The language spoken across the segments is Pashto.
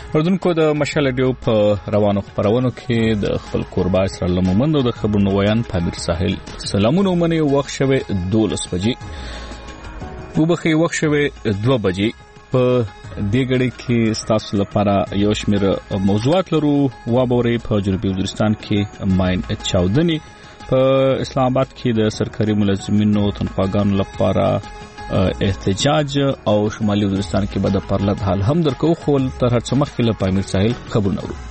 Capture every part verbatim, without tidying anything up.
اردوونکو د مشال ډیو په روانو خبرونو کې د خپل قربا سره لمومند د خبرونو ویان پامیر ساحل سلامونه منی وخت شوه دولس بجې وبخي وخت شوه دوه بجې په دې غړي کې ستاسو لپاره یو شمېر موضوعات لرو وابوري په جنوبي وزیرستان کې ماین چاودنی په اسلام آباد کې د سرکاري ملازمینو تنخواګانو لپاره احتجاج او شمالي وزیرستان کې به د پرلط حال هم درکو خو تر هر څه مخکې له پامیر ساحل خبرونه ورو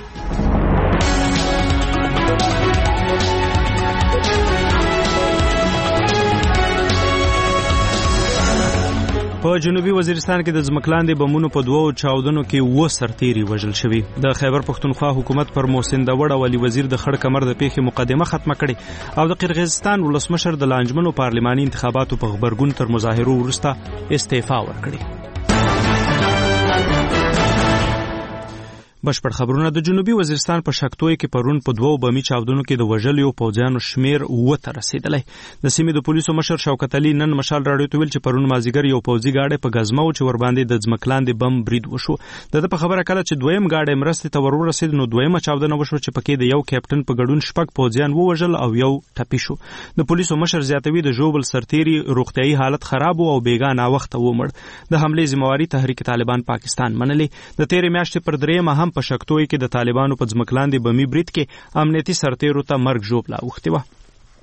په جنوبي وزیرستان کې د ځمکلاندې بمونو په دوو چاودنو کې و سرتيري وژل شوی. د خیبر پښتونخوا حکومت پر محسن داوړ او علي وزیر د خړ کمر د پیښې مقدمه ختمه کړې او د قرغیزستان ولسمشر د لانجمنو پارلماني انتخاباتو په خبرګون تر مظاهرو وروسته استعفا ورکړه. بشپړ خبرونه د جنوبي وزیرستان په شکتوي کې پرون په دوو بمي چاودنو کې د وژلو پوځیانو شمیر و ته رسیدلی. د سیمې د پولیسو مشر شوکت علي نن مشال راډیو ته ویل چې پرون مازیګر یو پوځي گاډی په غزمو چې ور باندې د ځمکلاندې بم برید وشو. د په خبره کله چې دویم گاډی مرستې ته ور ورسید نو دویمه چاودنه وشو چې پکې د یو کیپټن په ګډون شپږ پوځیان ووژل او یو ټپي شو. د پولیسو مشر زیاتوي د جوبل سرتيري روغتيایي حالت خراب او بیګا نا وخت ومړ. د حمله ذمہواری تحریک طالبان پاکستان منلې. د تیرې میاشتې پر درېمه هم په شکتوي کې د طالبانو په ځمکلاندې بمي برید کې امنیتي سرتیرو ته مرګ ژوبله اوښتې وه.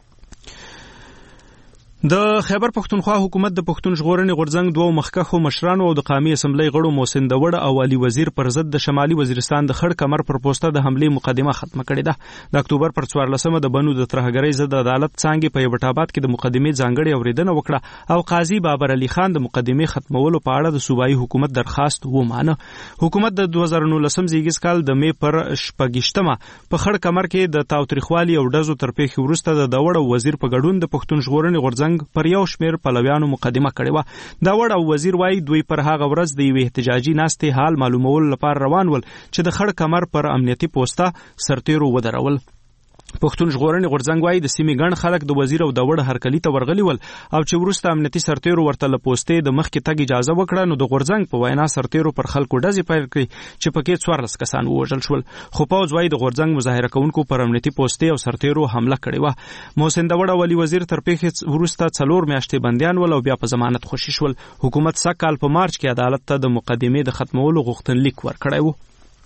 د خیبر پښتونخوا حکومت د پښتون ژغورنې غورځنګ دوه مخکښو مشرانو او د قومي اسمبلی غړو محسن داوړ او علي وزیر پر ضد د شمالي وزیرستان د خړ کمر پر پوسټه د حمله مقدمه ختمه کړې ده. د اکتوبر پر څوارلسمه د بنو د ترهګرۍ ضد عدالت څانګې په یوټابات کې د مقدمې ځانګړې اوریدنه وکړه او قاضي بابر علي خان د مقدمې ختمولو په اړه د صوبایي حکومت درخواست ومانه. حکومت د دوه زره نولسم زیږیز کال د می پر شپږشتمه په خړ کمر کې د تاوتریخوالي او ډزو تر پیښې وروسته د داوړ او وزیر په ګډون د پښتون ژغورنې غورځنګ پر یو شمیر پلویانو مقدمه کړې و. دا وړ او وزیر وايي دوی پر هغه ورځ د یو احتجاجي ناستې حال معلومول لپاره روان ول چې د خړ کمر پر امنیتي پوسټه سرتیرو ودرول. پښتون ژغورنې غورځنګ وايي د سیمې ګڼ خلک د وزیر او د وړ هرکلی ته ورغلي ول او چې وروسته امنیتي سرتیرو ورته له پوسټې د مخکې تګ اجازه وکړه نو د غورځنګ په وینا سرتیرو پر خلکو ډزې پیل کړې چې پکې څوارلس کسان ووژل شول. خو پوځ وايي د غورځنګ مظاهره کوونکو پر امنیتي پوسټې او سرتیرو حمله کړې وه. محسن داوړ او علي وزیر تر پیښې وروسته څلور میاشتې بندیان ول او بیا په ضمانت خوشي شول. حکومت سږ کال په مارچ کې عدالت ته د مقدمې د ختمولو غوښتنلیک ورکړی و.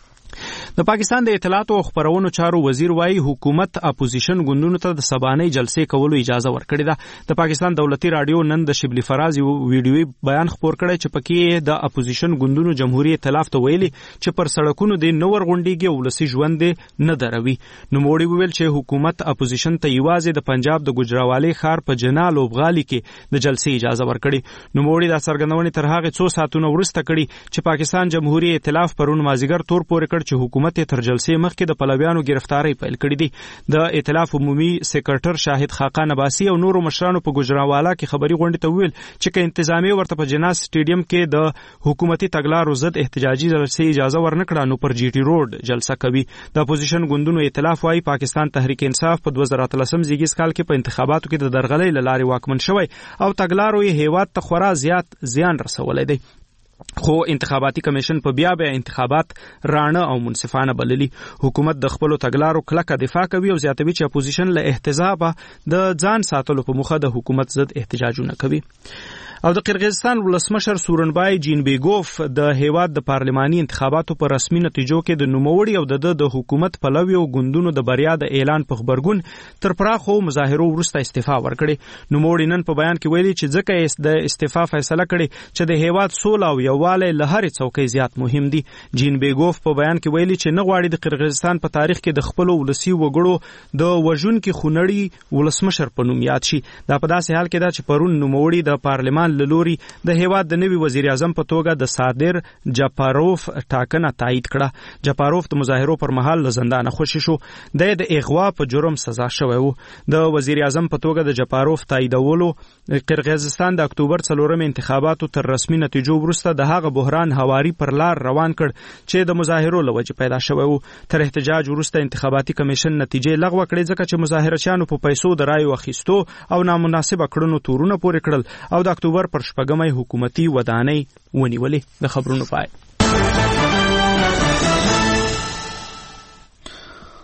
د پاکستان د اطلاعات او خبرونو چارو وزیر وايي حکومت اپوزیشن ګوندونو ته د سبانۍ جلسې کولو اجازه ورکړې ده. د پاکستان دولتي رادیو نن د شبلی فراز یو ویډیوي بیان خبر کړی چې پکې د اپوزیشن ګوندونو جمهوریت ائتلاف ته ویلي چې پر سړکونو د نور غونډيږي او ولسي ژوند نه دروي. نو موړي ویل چې حکومت اپوزیشن ته یوازې د پنجاب د ګجراوالي ښار په جنال او بغالي کې د جلسې اجازه ورکړي. نو موړي د څرګندونې تر هغه څو ساعتونو وروسته کړي چې پاکستان جمهوریت ائتلاف پرون مازیګر تور پورې کړ چې حکومت تر جلسې مخکې د پلویانو گرفتاری پیل کړې دي. د ائتلاف عمومي سیکرټر شاهد خاقان عباسی او نورو مشرانو په ګجراوالا کې خبري غونډه ته ویل چې که انتظامی ورته په جناس سټیډیم کې د حکومتي تګلارو ضد احتجاجي جلسې اجازه ورنکړه نو پر جی ټي روډ جلسه کوي. د اپوزیشن ګوندونو ائتلاف وايي پاکستان تحریک انصاف په دوه زره اتلسم زیږیز کال کې په انتخاباتو کې د درغلۍ له لارې واکمن شوی او تګلارو یې هیواد ته خورا زیات زیان رسولی دی. خو انتخاباتي کمیشن په بیا بیا انتخابات رانه او منصفانه بللي. حکومت د خپل تګلارو کلکه دفاع کوي او زیاتوي چې اپوزیشن له احتجاج د ځان ساتلو په مخه د حکومت ضد احتجاجونه کوي. او د قرغیزستان ولسمشر سورنبای جینبیګوف د هیواد د پارلماني انتخاباتو په رسمي نتیجو کې د نوموړي او د د حکومت پلوي او ګوندونو د بریا د اعلان په خبرګون تر پراخو مظاهرو وروسته استعفا ورکړي. نوموړي نن په بیان کې ویلي چې ځکه د استعفا فیصله کړي چې د هیواد سوله او یووالی له هرې څوکۍ زیات مهم دي. جینبیګوف په بیان کې ویلي چې نه غواړي د قرغیزستان په تاریخ کې د خپل ولسی وګړو د وژونکي خونړي ولسمشر په نوم یاد شي. دا په داسې حال کې ده چې پرون نوموړي د پارلمان لوري د هیواد د نوي وزیر اعظم په توګه د صادر جاپاروف ټاکنه تایید کړه. جاپاروف د مظاهرو پر مهال له زندانه خوشي شو. د اغوا په جرم سزا شوی و. د وزیر اعظم په توګه د جاپاروف تاییدولو قرغیزستان د اکتوبر څلورم انتخاباتو تر رسمي نتیجو وروسته د هغه بحران هواري پر لار روان کړ چې د مظاهرو له وجې پیدا شوی و. تر احتجاج وروسته انتخاباتي کمیشن نتیجې لغوه کړې ځکه چې مظاهرچیانو په پیسو د رایو اخیستو او نامناسبه کړنو تورونه پورې کړل او د اکتوبر پر شپږمې حکومتي ودانۍ ونیولې. د خبرونو پای.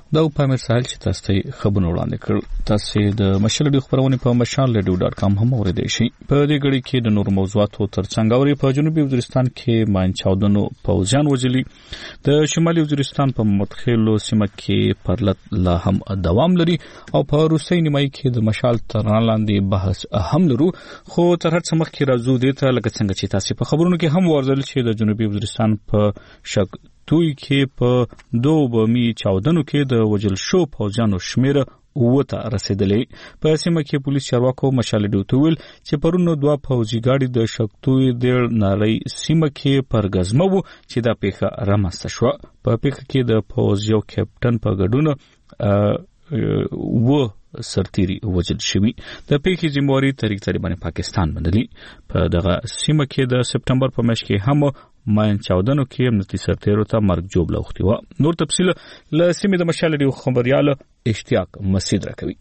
دا په امیر ساحل چې تاسو ته خبرونه وړاندې کړل. تاسو د مشال رادیو خبرونه په مشال رادیو ډاټ کام هم اوریدئ شئ. په دې غړي کې د نور موضوعاتو ترڅنګ اوري په جنوبي وزیرستان کې ماین چاودنو پوځیان وژلي. د شمالي وزیرستان په مدخلو سیمه کې پرلط لا هم دوام لري او په روسي نیمایي کې د مشال تر لاندې بحث هم لرو. خو تر هر څه مخکې راځو دې ته لکه څنګه چې تاسو په خبرونو کې هم ورزل چې د جنوبي وزیرستان په شک توی کې په دوه بمي چاودنو کې د وجل شو پوځیانو شمېره وته رسیدلې. په سیمه کې پولیس چارواکو مشال رادیو ته ویل چې پرونو دوه پوځي ګاډي د شکتوی د نړۍ سیمه کې پر غزمه وو چې دا پیښه رامنځته شوه. په پیښه کې د پوځ یو کپټن په ګډون و سرتيري وجل شوی. د پیښې ذمہواری تحریک طالبان پاکستان منلي. په دغه سیمه کې د سپټمبر په میاشت کې هم ماین چاودنو کې امنیتي سرتیرو ته مرګ جوړ لوختي و. نور تفصیل له سیمې د مشال رادیو خبريال اشتیاق مسعود راکوي.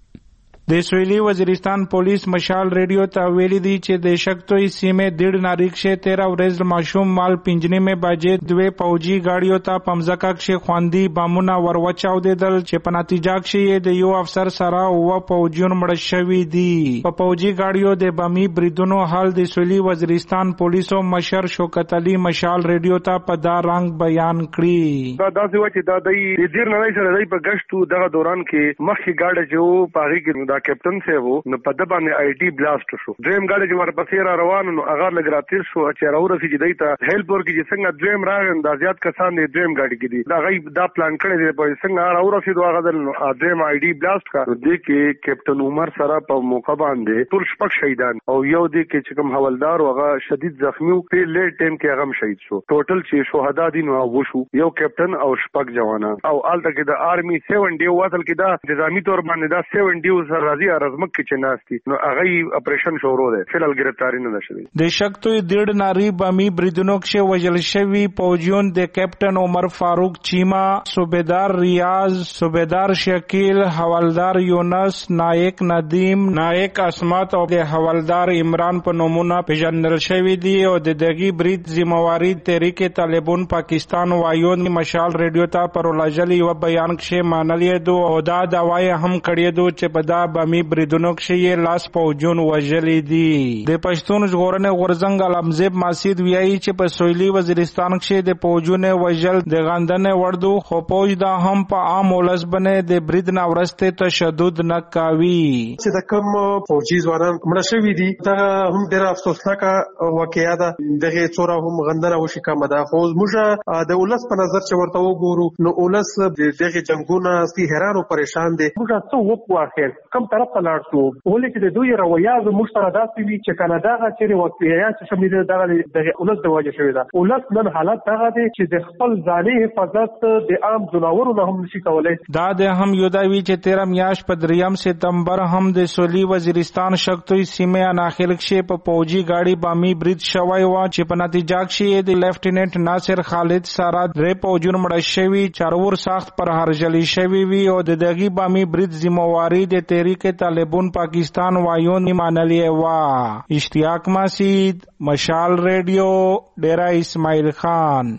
د سویلی وزیرستان پولیس مشال ریډیو ته ویلي دي چې د شکتوی سیمه ډېر ناریکشه تیرا ورځ ماشوم مال پنجنې مې باجې دوه پوجي گاډیو ته پمزکا کې خواندي بامونه وروچاو دیدل چې په نتیجه کې د یو افسر سره او پوجیون مړ شوی دي. په پوجي گاډیو د بامي بریدونو حال د سویلی وزیرستان پولیسو مشر شوکت علي مشال ریډیو ته په دا رنګ بیان کړی. دا داسې و چې دا د دې نه سره د په غشتو دغه دوران کې مخکې گاډه جو پاغي کې کیپټن سے وو نو په د باندې آی ټي بلاست شو. دریم گاډي چې ورپسې را روان نو هغه لګراتیر شو چې راورسي چې دیتا هیلپ ورکړي چې څنګه دریم راغند د زیات کسان دې دریم گاډي کې دي دا غي دا پلان کړی دی په څنګه راورسي دوه غدل نو دریم آی ټي بلاست کا دې کې کیپټن عمر سره په موقع باندې ټول شپږ شهیدان او یو دې کې چې کوم حوالدار هغه شدید زخمی او په لیټ ټیم کې هغه شهید شو. ټوټل چې شهدا دي نو وشو یو کیپټن او شپږ جوانان او آلته کې د آرمي سیون ډیو وصل کې دا نظامی تور باندې دا سیون ډیو سره راځي ارزمک کې چې ناشتي نو هغه اپریشن شروع ده. فلال گرفتاری نه شوه. د شکتوی ډېر ناری بامي بریدونو کې وژل شوی پوجیون د کیپټن عمر فاروق چیما، صوبیدار ریاض، صوبیدار شکیل، حوالدار یونس، نائک ندیم، نائک اسمت او د حوالدار عمران په نومونه پیژندل شوی دي او د دغه برید ذمہواری تحریک طالبان پاکستان وایون مشال ریډیو ته پرولجلی و بیان کې مانلې دو او دا داوای هم کړی دو چې په دا بامي بریدونو کې لاس پوجون وژلې دي. د پښتون ژغورنې غورځنګ علمزیب ماسید ویایي چې په سویلي وزیرستان کې د پوجون وژل د غندنې وړدو خو پوج دا هم په عام ولس باندې د برید نه ورسته تشدد نه کوي. چې د کوم پوجي ځوانان مړه شوي دي دا هم ډېر افسوسناکه واقعیا ده. دغه څوره هم غندنه وشي کومه ده خو موږ د ولس په نظر چې ورته وګورو نو ولس دغه جنگونه سي حیران او پریشان دي. موږ څه وکړو اخر کوم طرف ته لاړ شو ولې چې د دوی رویه زموږ سره داسې وي چې کاناډا چې واقعیا چې شمېره دغه د ولس د وجه شوی ده. ولس نن حالت دغه دی چې د خپل ځاني حفاظت د عام جناورو نه هم نشي کولای. دا د هم یو دا وی چې تیرم میاش په دریم سپتمبر هم د سویلي وزیرستان شکتوی سیمه اناخیل کې په پوجي گاډي بامي برید شوی و چې په نتیجه کې د لیفټیننټ ناصر خالد سره درې پوجون مړ شوی چارور سخت پر هرجلی شوی وی او د دغه بامي برید ذمہواری د تحریک طالبان پاکستان وایون مانلی وا. اشتیاق مسعود مشال ریډیو ډیرا اسماعیل خان.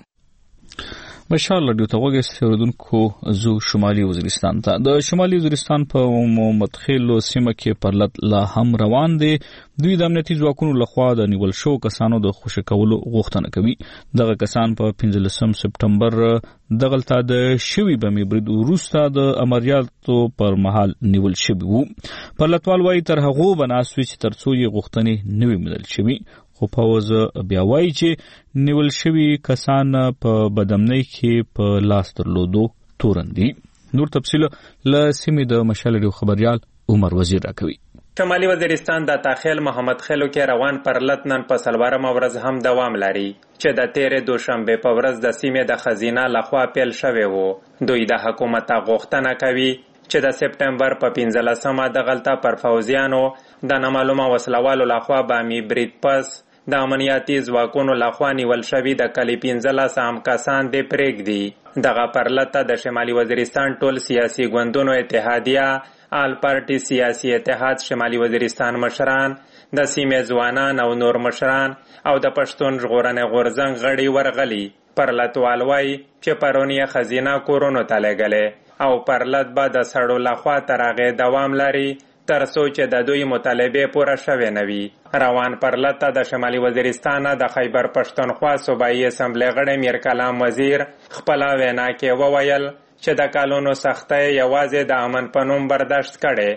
مشال رادیو ته وګورئ اوردونکو زو شمالي وزیرستان ته. د شمالي وزیرستان په مدخلو سیمه کې پرلط لا هم روان دي. دوی د امنیتي ځواکونو لخوا د نیول شو کسانو د خوشی کولو غوښتنه کوي. دغه کسان په پنځلسم سپټمبر دغلطه د شوی بمي برید وروسته د عملیاتو پر مهال نیول شوی وو. پرلطوال وايي تر هغه بناسوي چې ترڅو یې غوښتنې نوي مدل شوی خو پوز بیا وایي چې نیول شوی کسان په بدامنۍ کې په لاس درلودو تورندي. نور تفصیل له سیمې د مشال رادیو خبريال عمر وزیر راکوي. شمالي وزیرستان د تاخیل محمد خیلو کې روان پرلط نن په سلوارم ورځ هم دوام لري چې د تیرې دوشنبه په ورځ د سیمې د خزینه لخوا پیل شوی وو. دوی د حکومت غوښتنه کوي چې د سپټمبر په پنځلسمه دغلطه پر فوزیانو د نامعلومه وسلوالو لخوا بامي برید پس د امنیتي ځواکونو لخوا نیول شوي د کلی پنځلس عام کسان دې پرېږدي. دغه پرلطه د شمالي وزیرستان ټول سیاسي ګوندونو اتحادیه، آل پارټي سیاسي اتحاد شمالي وزیرستان مشران، د سیمې ځوانان او نور مشران او د پښتون ژغورنې غورځنګ غړي ورغلي. پرلطوال وایي چې پرون یې خزینه کورونو ته لېږلې او پرلط به د سړو لخوا تر هغې دوام لري تر څو چې د دوی مطالبې پوره شوې نه وي. روان پرلط ته د شمالي وزیرستان د خیبر پښتونخوا صوبایي اسمبلۍ غړی میر کلام وزیر خپله وینا کې وویل چې د کلونو سختۍ یوازې د امن په نوم برداشت کړي.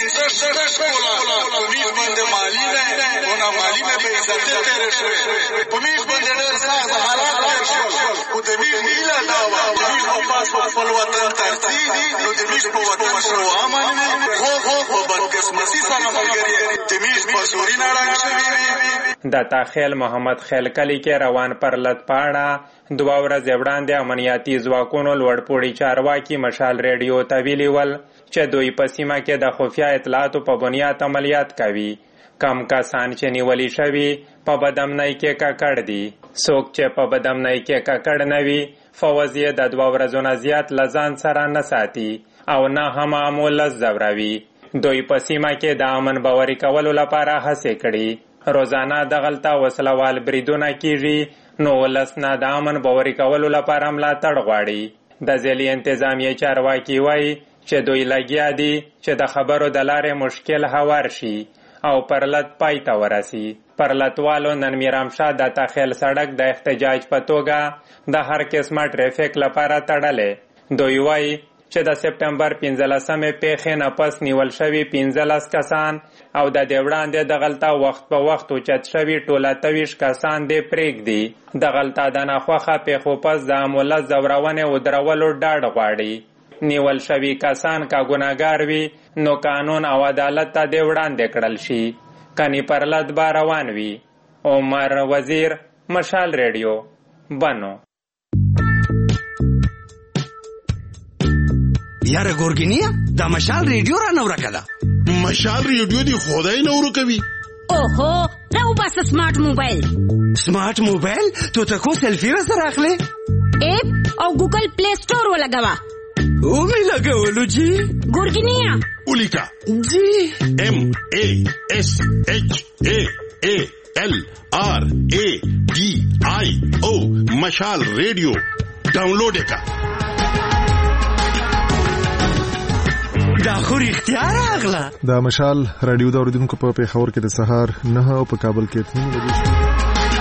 د تاخیل محمد خیل کلی کې روان پرلط په اړه دوه ورځې وړاندې امنیتي ځواکونو لوړپوړي چارواکي مشال ریډیو ته ویلي ول چې دوی په سیمه کې د خفیه اطلاعاتو په بنیاد عملیات کوي. کم کسان چې نیولي شوي په بدامنۍ کې ککړ دي. څوک چې په بدامنۍ کې ککړ نه وي فوز یې د دوه ورځو نه زیات له ځان سره نه ساتي او نه هم معمول ځوروي. دوی په سیمه کې د امن باوري کولو لپاره هڅې کړي. روزانه دغلته وسلوال بریدونه کیږي نو ولس نه د امن باوري کولو لپاره ملاتړ غواړي. د ځلي انتظامیې چارواکي وایي چې دوی لګیا دي چې د خبرو د لارې مشکل هوار شي او پرلط پای ته ورسي. پرلطوالو نن میرامشاه د تاخیل سړک د احتجاج په توګه د هر قسمه ټریفیک لپاره تړلې. دوی وایي چې د سپټمبر پنځلسمې پیښې نه پس نیول شوي پنځلس کسان او د دې وړاندې دغلته وخت په وخت اوچت شوي ټول اته ویشت کسان دې پرېږدي. دغلته د ناخوښه پیښو پس د امولت ځورونې ودرولو ډاډ غواړي. نیول شوي کسان که ګناهګار وي نو قانون او عدالت ته دې وړاندې کړل شي. کني پرلط به روان وي. عمر وزیر، مشال ریډیو، بنو. یاره ګورګینیا دا مشال ریډیو را نه ورکه ده. مشال ریډیو دی خدای نه ورکوي. اوهو راو بس سمارټ موبایل. سمارټ موبایل تو ته کو سلفي را سره اخلي؟ اپ او ګوګل پلی سٹور ولګوا. او می لګولو جی. ګورګینیا ولیکا جی ام ا اس اچ ا ا ال آر ا ډي آی او مشال ریډیو ډاونلوډ کا. دا خو رښتیا راغله. دا مشال رادیو د اوریدونکو په پیښور کې د سهار نه او په کابل کې اته بجې.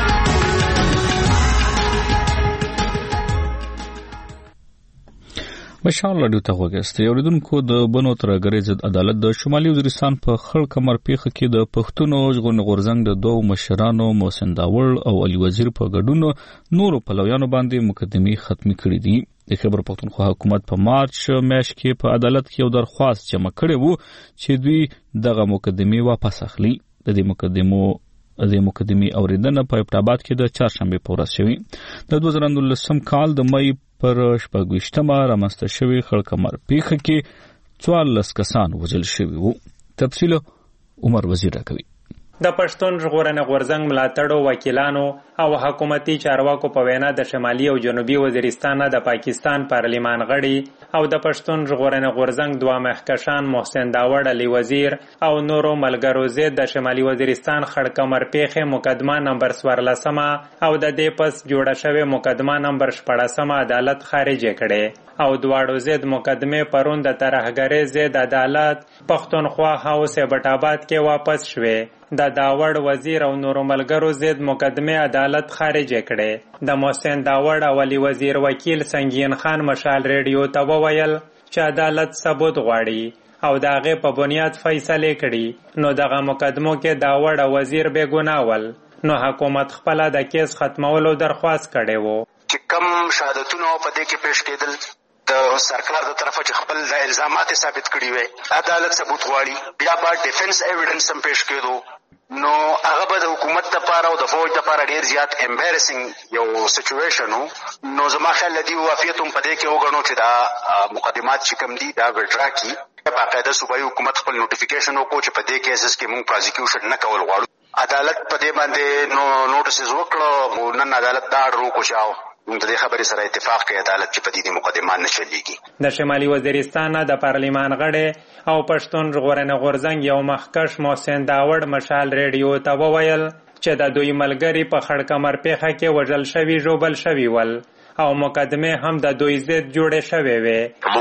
مشال رادیو ته وګورئ. اوریدونکو د بنو ترګری ضد عدالت د شمالي وزیرستان په خړ کمر پیښه کې د پښتون ژغورنې غورځنګ د دوه مشرانو محسن داوړ او علي وزیر په ګډون نورو پلویانو باندې مقدمې ختمي کړې دي. د خیبر پښتونخوا حکومت په مارچ میاشت کې په عدالت کې یو درخواست جمع کړی وو چې دوی دغه مقدمې واپس اخلي. د دې مقدمو د مقدمې اوریدنه په ابټاباد کې د چهارشنبه په ورځ شوې. د دوه زره نولسم کال د مې پر شپږویشتمه رامنځته شوې خړ کمر پیښه کې څوارلس کسان وژل شوي وو. تفصیل عمر وزیر راکوي. د پښتون ژغورنې غورځنګ ملاتړو وکیلانو او حکومتي چارواکو په وینا د شمالي او جنوبي وزیرستان د پاکستان پارلمان غړي او د پښتون ژغورنې غورځنګ دوه مخکشان محسن داوړ، علي وزیر او نورو ملګرو ضد د شمالي وزیرستان خړ کمر پیښې مقدمه نمبر څوارلسمه او د دې پس جوړه شوې مقدمه نمبر شپږلسمه عدالت خارجه کړې او دواړو ضد مقدمې پرون د ترهګرۍ ضد عدالت پښتونخوا هاوس ابټاباد کې واپس شوې. د داوړ وزیر او نورو ملګرو ضد مقدمې عدالت خارجه کړې. د محسن داوړ او علي وزیر وکیل سنگین خان مشال ریډیو ته وویل چې عدالت ثبوت غواړي او د هغې په بنیاد فیصلې کړي. نو دغه مقدمو کې داوړ او وزیر بې ګناه ول. نو حکومت خپله د کیس ختمولو درخواست کړی وو. چې کم شهادتونه په دې کې پیش کېدل د سرکار د طرفه چې خپل د الزامات ثابت کړي وي عدالت ثبوت غواړي. بیا به ډیفنس ایویډنس هم پیش کېدو نو هغه به د حکومت لپاره او د فوج لپاره ډیر زیات امبیرسینګ یو سچویشن وو. نو زما خیال دی وافیت هم په دې کې وګڼو چې دا مقدمات چې کوم دي دا وډرا کی باقاعده صوبایي حکومت خپل نوټیفیکیشن وکړو چې په دې کیسز کې موږ پروزیکیوشن نه کول غواړو. عدالت په دې باندې نو نوټیسز وکړو. نن عدالت دا اډر وکړو موږ د دې خبرې سره اتفاق کوي عدالت چې په دې مقدمه نه چلیږي. د شمالي وزیرستان د پارلمان غړی او پښتون ژغورنې غورځنګ یو مخکش محسن داوړ مشال ریډیو ته وویل چې د دوی ملګري په خړ کمر پیښه کې وژل شوي ژوبل شوي ول او مقدمې هم د دوی ضد جوړې شوې وې. موږ د پیله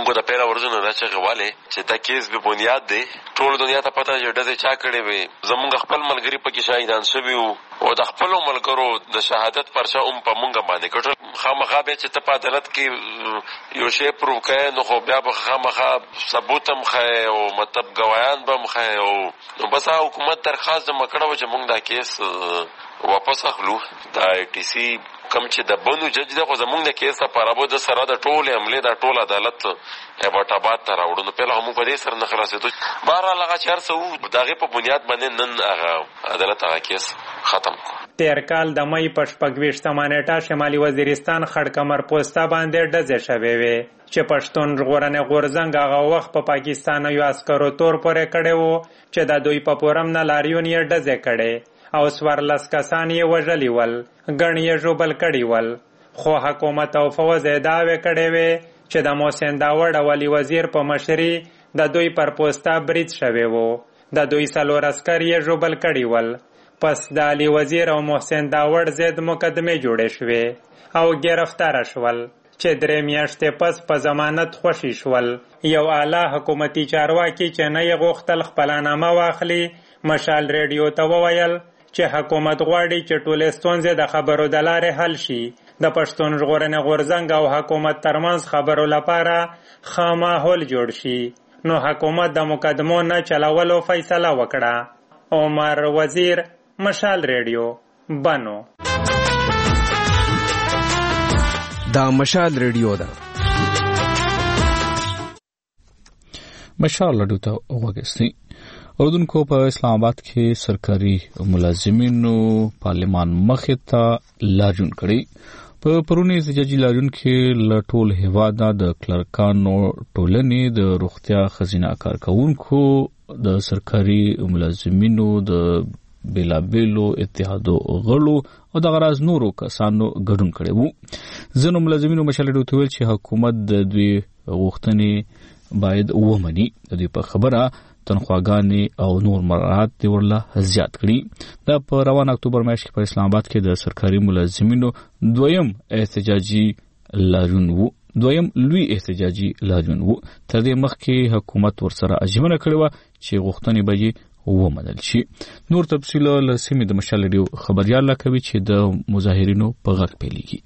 ورځونه دا چې غواله چې دا کیس به بنیاد دی ټول دنیا ته پته چې ډزې چا کړې وي زمونږ خپل ملګری پکې شهیدان شوي وو او د خپل ملګرو د شهادت پرچا هم په مونږ باندې کټل خامخا به چې ته په عدالت کې یو شی پروف کړې نو خو بیا به خامخا ثبوت هم ښایي او مطلب ګواهان به هم ښایي او نو بس حکومت درخواست جمع کړی و چې مونږ دا کیس واپس اخلو دا آی ټي سي کم چې د بنو جج دی خو زمونږ د کیس لپاره به د سره د ټولې حملې دا ټول عدالت ایبټاباد ته راوړو نو پهله موږ په دې سره نه خلاصېدو بهرحال هغه چې هر څه وو د هغې په بنیاد باندې نن هغه عدالت هغه کیس ختم کړو تیر کال د مۍ په شپږویشتمه نیټه شمالي وزیرستان خړکمر پوسته باندې ډزې شوې وې چې پښتون ژغورنې غورځنګ هغه وخت په پاکستانیو عسکرو تور پورې کړی و چې د دوی په پورم نه لاریون یې ډزې کړې او څوارلس کسان یې وژلي ول ګڼ یې ژوبل کړي ول خو حکومت او فوز یې دعوې کړې وې چې د محسن داوړ او علي وزیر په مشري د دوی پر پوسته برید شوی و د دوی څلور عسکر یې ژوبل کړي ول پس د علي وزیر او محسن داوړ ضد مقدمې جوړې شوې او گرفتار شول چې درې میاشتې پس په ضمانت خوشي شول یو اعلی حکومتي چارواکي چې نه یې غوښتل خپله نامه واخلي مشال ریډیو ته وویل چې حکومت غواړي چې ټولې ستونزې د خبرو د لارې حل شي د پښتون ژغورنې غورځنګ او حکومت ترمنځ خبرو لپاره ښه ماحول جوړ شي نو حکومت د مقدمو نه چلولو فیصله وکړه عمر وزیر مشال ریډیو بنو دا مشال ریډیو ده مشال ریډیو ته وګورئ اردوونکو په اسلام آباد کې سرکاري ملازمینو پارلمان مخې ته لاریون کړی په پرونی احتجاجي لاریون کې له ټول هیواده د کلرکانو ټولنې د روغتیا خزینه کارکونکو د سرکاري ملازمینو د بیلابیلو اتحادو غړو او د غراز نورو کسانو ګډون کړي وو ځینو ملازمینو مشالې ویل چې حکومت د دوی غوښتنې باید ومني د دې په خبره تنخواګانې او نور مراعات دی ورله زیات کړي دا په روان اکتوبر میاشت کې په اسلام آباد کې د سرکاري ملازمینو دویم احتجاجي لاریون وو دویم لوی احتجاجي لاریون وو تر دې مخکې حکومت ورسره اجمنه کړې وه چې غوښتنې به یې ومنل شي نور تفصیل له سیمې د مشال ریډیو خبريال کوي چې د مظاهرینو په غږ پیلېږي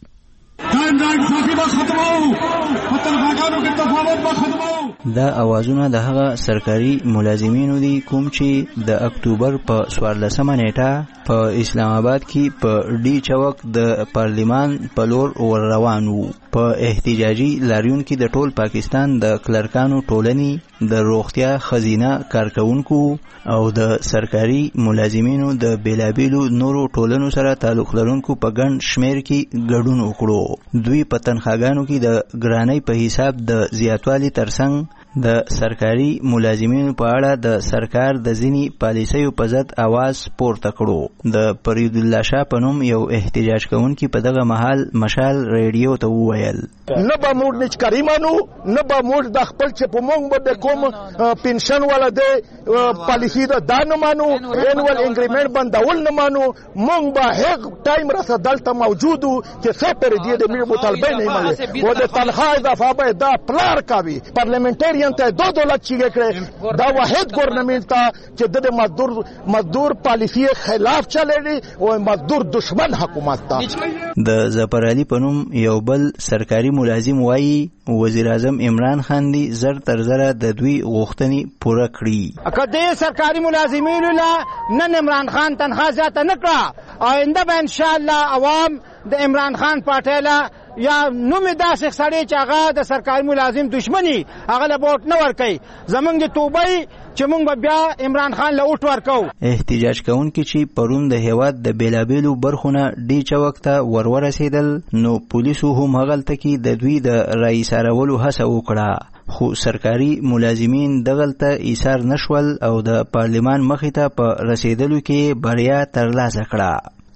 دا اوازونه د هغه سرکاري ملازمینو دي کوم چې د اکتوبر په څوارلسمه نیټه په اسلام آباد کې په ډي چوک د پارلیمان په لور ور روان وو په احتجاجي لاریون کې د ټول پاکستان د کلرکانو ټولنې د روغتیا خزینه کارکونکو او د سرکاري ملازمینو د بیلابیلو نورو ټولنو سره تعلق لرونکو په ګڼ شمیر کې ګډون وکړو دوی په تنخواګانو کې د ګرانۍ په حساب د زیاتوالي ترڅنګ د سرکاري ملازمینو په اړه د سرکار د ځینی پالیسیو په ضد आवाज پورته کړو د فرید الله شاه په نوم یو احتجاج کوونکی په دغه مهال مشال ریډیو ته وویل نه به موږ نچکاري مانو نه به موږ د خپل چې په موږ به کوم پنشن ولا د پالیسی د دان مانو انوال انګریمنت بندول نه مانو موږ به هیڅ ټایم راځه دلته موجودو چې څه پر دې د موږ مطالبه نه مله و د تنخواه اضافه به دا پلار کوي پارلیمنټری ته دو دولت چیګه کړي دا واحد ګورنمنت ته چې د مزدور مزدور پالیسی خلاف چلېږي او مزدور دشمن حکومت ته د ظفر علي په نوم یو بل سرکاري ملازم وایي وزیر اعظم عمران خان دی زر تر زره د دوی غوښتنې پوره کړي کله سرکاري ملازمینو له نن عمران خان تنخواه زیاته نه کړه آینده به ان شاء الله عوام د عمران خان پارټي له یا نوم داسې سړی چې هغه د سرکاري ملازم دشمنی هغه له ووټ نه ورکوي زمونږ د توبې چې مونږ به بیا عمران خان له ووټ ورکو احتجاج کوونکي چې پرون د هیواد د بیلابیلو برخونه ډي چوک ته ور ورسېدل نو پولیسو هم هغلته کې د دوی د رئیسارولو هڅه وکړه خو سرکاري ملازمین دغلته ایثار نشول او د پارلمان مخې ته په رسیدلو کې بریا ترلاسه کړه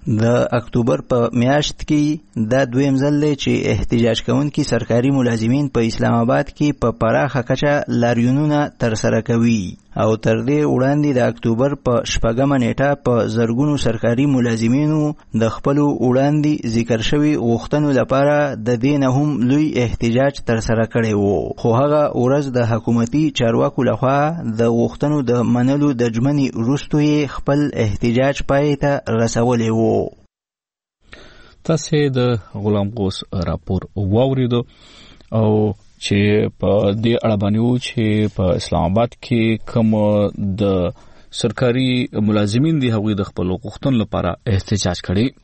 د اکتوبر په میاشت کې دا دویم ځل دی چې احتجاج کوونکي سرکاري ملازمین په اسلام آباد کې په پراخه کچه لاریونونه ترسره کوي او تر دې وړاندې د اکتوبر په شپږمه نیټه په زرګونو سرکاري ملازمینو د خپلو وړاندې ذکر شوي غوښتنو لپاره د دې نه هم لوی احتجاج ترسره کړی و، خو هغه ورځ د حکومتي چارواکو لخوا د غوښتنو د منلو د ژمنې وروسته یې خپل احتجاج پای ته رسولی و. تاسې د غلام غوث راپور واوریدو او چې په دې اړه باندې و چې په اسلام آباد کې کوم د سرکاري ملازمین دي هغوی د خپل غوښتنو لپاره احتجاج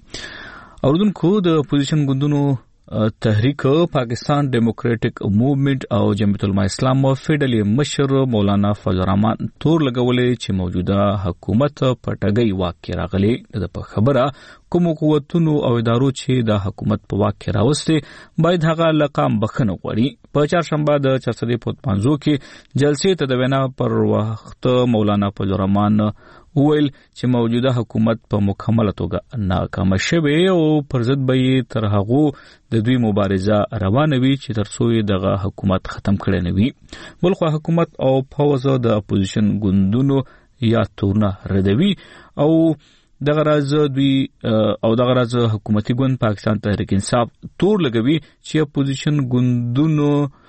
کړي. اوردونکو د اپوزیشن ګوندونو تحریک پاکستان ډیموکریټک موومنت او جمعیت العلماء اسلام فیډرل مشر مولانا فضل الرحمن تور لګولې چې موجوده حکومت په ټګۍ واک کې راغلي. د په خبره کوم قوتونو او ادارو چې د حکومت په واک کې راوستي باید هغه لقام بخنه غواړي. په چهارشنبه د چارسدې په پانزو کې جلسې ته د وینا پر وخت مولانا فضل الرحمن وویل چې موجوده حکومت په مکمله توګه ناکامه شوې او پر ضد به یې تر هغو د دوی مبارزه روانه وي چې تر څو یې دغه حکومت ختم کړی نه وي. بلخوا حکومت او پوځ د اپوزیشن ګوندونو یا تورونه ردوي او دغه راز دوی او دغه راز حکومتي ګوند پاکستان تحریک انصاف تور لګوي چې اپوزیشن ګوندونو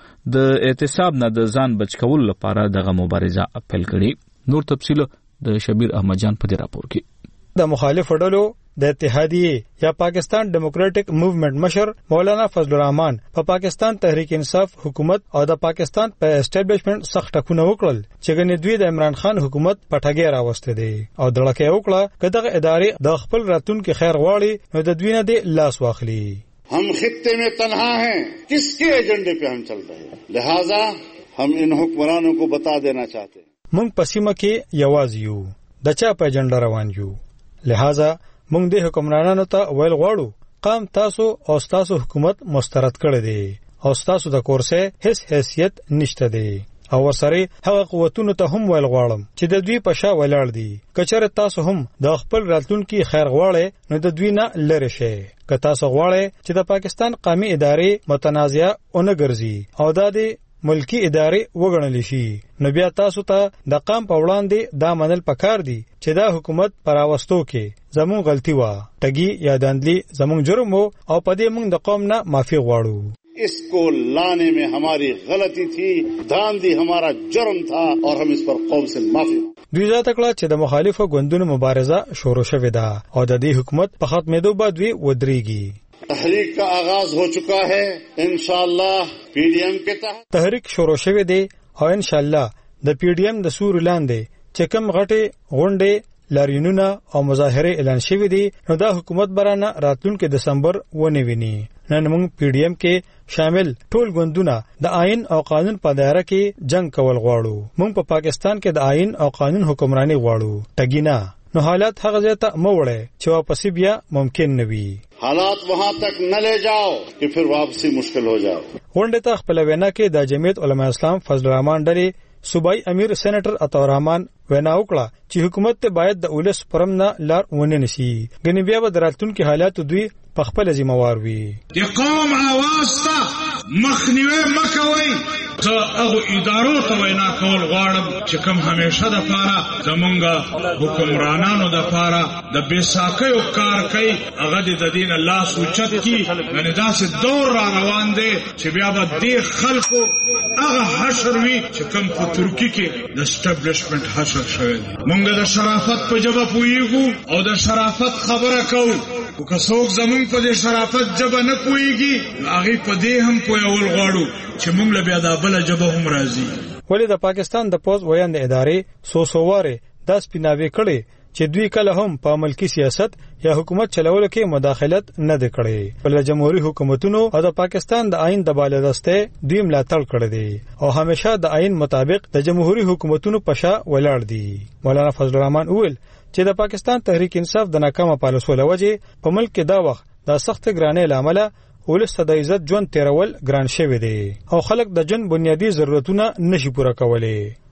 د اعتصاب نه د ځان بچ کولو لپاره دغه مبارزه اپیل کړي. نور تفصیل د شبیر احمد جان په دې راپور کې. د مخالف ډلو د اتحادیه یا پاکستان ډیموکریټک موومنت مشر مولانا فضل الرحمن په پا پاکستان تحریک انصاف حکومت او د پاکستان په اسټابلیشمنت سخت ټکونه وکړل چې ګنې دوی د عمران خان حکومت په ټګۍ راوسته دي او دړکه وکړه چې دغه ادارې د خپل راتلونکي خیر غواړي نو د دوی نه د لاس واخلي. हम खित्ते में तन्हा हैं, किसके एजेंडे पे हम चल रहे हैं, लिहाजा हम इन हुक्मरानों को बता देना चाहते हैं مونږ په سیمه کې یوازې یو د چا په اجنډا روان یو، لہذا مونږ د حکمرانانو ته ویل غواړو قام تاسو او تاسو حکومت مسترد کړی دی او تاسو د کورسه هیڅ حیثیت نشته دی او ورسره هغه قوتونو ته هم ویل غواړم چې د دوی په شا ولاړ دي. کچره تاسو هم د خپل راتلونکي خیر غواړئ نو د دوی نه لری شئ. که تاسو غواړئ چې د پاکستان قومي ادارې متنازعه اونې ګرځي او دا د ملکی ادارې وګڼل شي نو بیا تاسو ته د قام په وړاندې دا منل پکار دي چې دا حکومت پر واستو کې زمون غلطي وا ټګي یا داندلی زمون جرم او په دې موږ د قوم نه معافي غواړو. इसको लाने में हमारी गलती थी, धांधली हमारा जुर्म था और हम इस पर कौम से माफी. دوی ذات کړه چې د مخالفو ګوندونو مبارزه شروع شوه ده او د دې حکومت په ختمېدو بعد وی ودرېږي. تحریک کا آغاز ہو چکا ہے, انشاءاللہ پی ڈی ایم کے تحت تحریک شروع شوه دی او انشاءاللہ د پی ډی ایم د سور لاندې چې کوم غټي غونډې لاریونونه او مظاهره اعلان شوه دي نو دا حکومت برانه راتلونکي دسمبر ونه ویني. نن موږ پی ډی ایم کې شامل ټول ګوندونه د آئین او قانون په دایره کې جنگ کول غواړو. موږ په پا پاکستان کې د آئین او قانون حکمرانی غواړو, ټګینا نو حالات هغه ځای ته موړې چې واپسی بیا ممکن نه وي. حالات وہاں تک نہ لے جاؤ کہ پھر واپسی مشکل ہو جائے. غونډه ته خپل وینا کې د جمعیت علماء اسلام فضل الرحمن ډری صوبای امیر سېنیټر عطا الرحمن وینا وکړه چې حکومت ته باید د اولس پرم نه لار ونه نشي غنی بیا به دراتونکو حالات دوی په خپل ذمہوار وي. د قوم आवाज ته مخنیوي مکوي ته هغه ادارو ته وینا کول غواړم چې کوم همیشه د پاره زمونږه حکمرانانو د پاره د بیساکیو کار کوي هغه د دین الله سوچت کی غنی داسې دور را روان دي چې بیا به د خلکو هغه حشر وي چې کوم په ترکی کې د اسټابلیشمنت حشر شوی. مونږ د شرافت په جبه پویګو او د شرافت خبره کوو او که څوک زمون په دې شرافت جبه نه پويږي هغه په دې هم پویول غواړو چې موږ له بیا د بل جبه هم راځي. ولې د پاکستان د پوز ویاند ادارې سو سوواره د سپیناوي کړي چې دوی کله هم په ملکی سیاست یا حکومت چلولو کې مداخلت نه د کړي بل جمهوریت حکومتونو او د پاکستان د آئین د بالادسته دوی ملاتړ کړی دي او همیشه د آئین مطابق د جمهوریت حکومتونو پشا ولاړ دي. مولانا فضل الرحمن وویل چې د پاکستان تحریک انصاف د ناکامه پالیسو لوجه په ملک کې دا وخت د سخت ګرانۍ لامل ولست د عزت ژوند تیرول ګران شوی دی او خلک د جن بنیادی ضرورتونه نشي پوره کولای.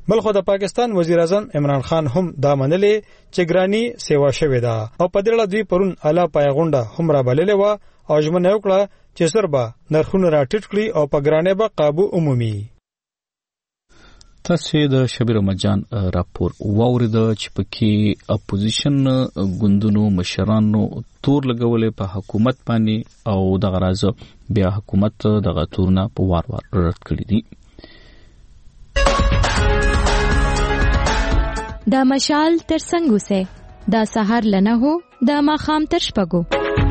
بلخو د پاکستان وزیر اعظم عمران خان هم دا منلې چې ګرانی سیوا شوې ده او په دې اړه دوی پرون اعلی پایغونډه هم را بللې و او ژمنه وکړه چې سربا نرخونه راټیټ کړي او په ګرانې به قابو عمومي. تاسو د شبیر مجان راپور واورید چې پکې اپوزیشن ګوندونو مشرانو تور لګولې په حکومت باندې او د غراز بیا حکومت د غتورنا په وار وار رد کړی دي. دا مشال تر څنګه سه دا سحر لنه هو دا ماخام تر شپګو.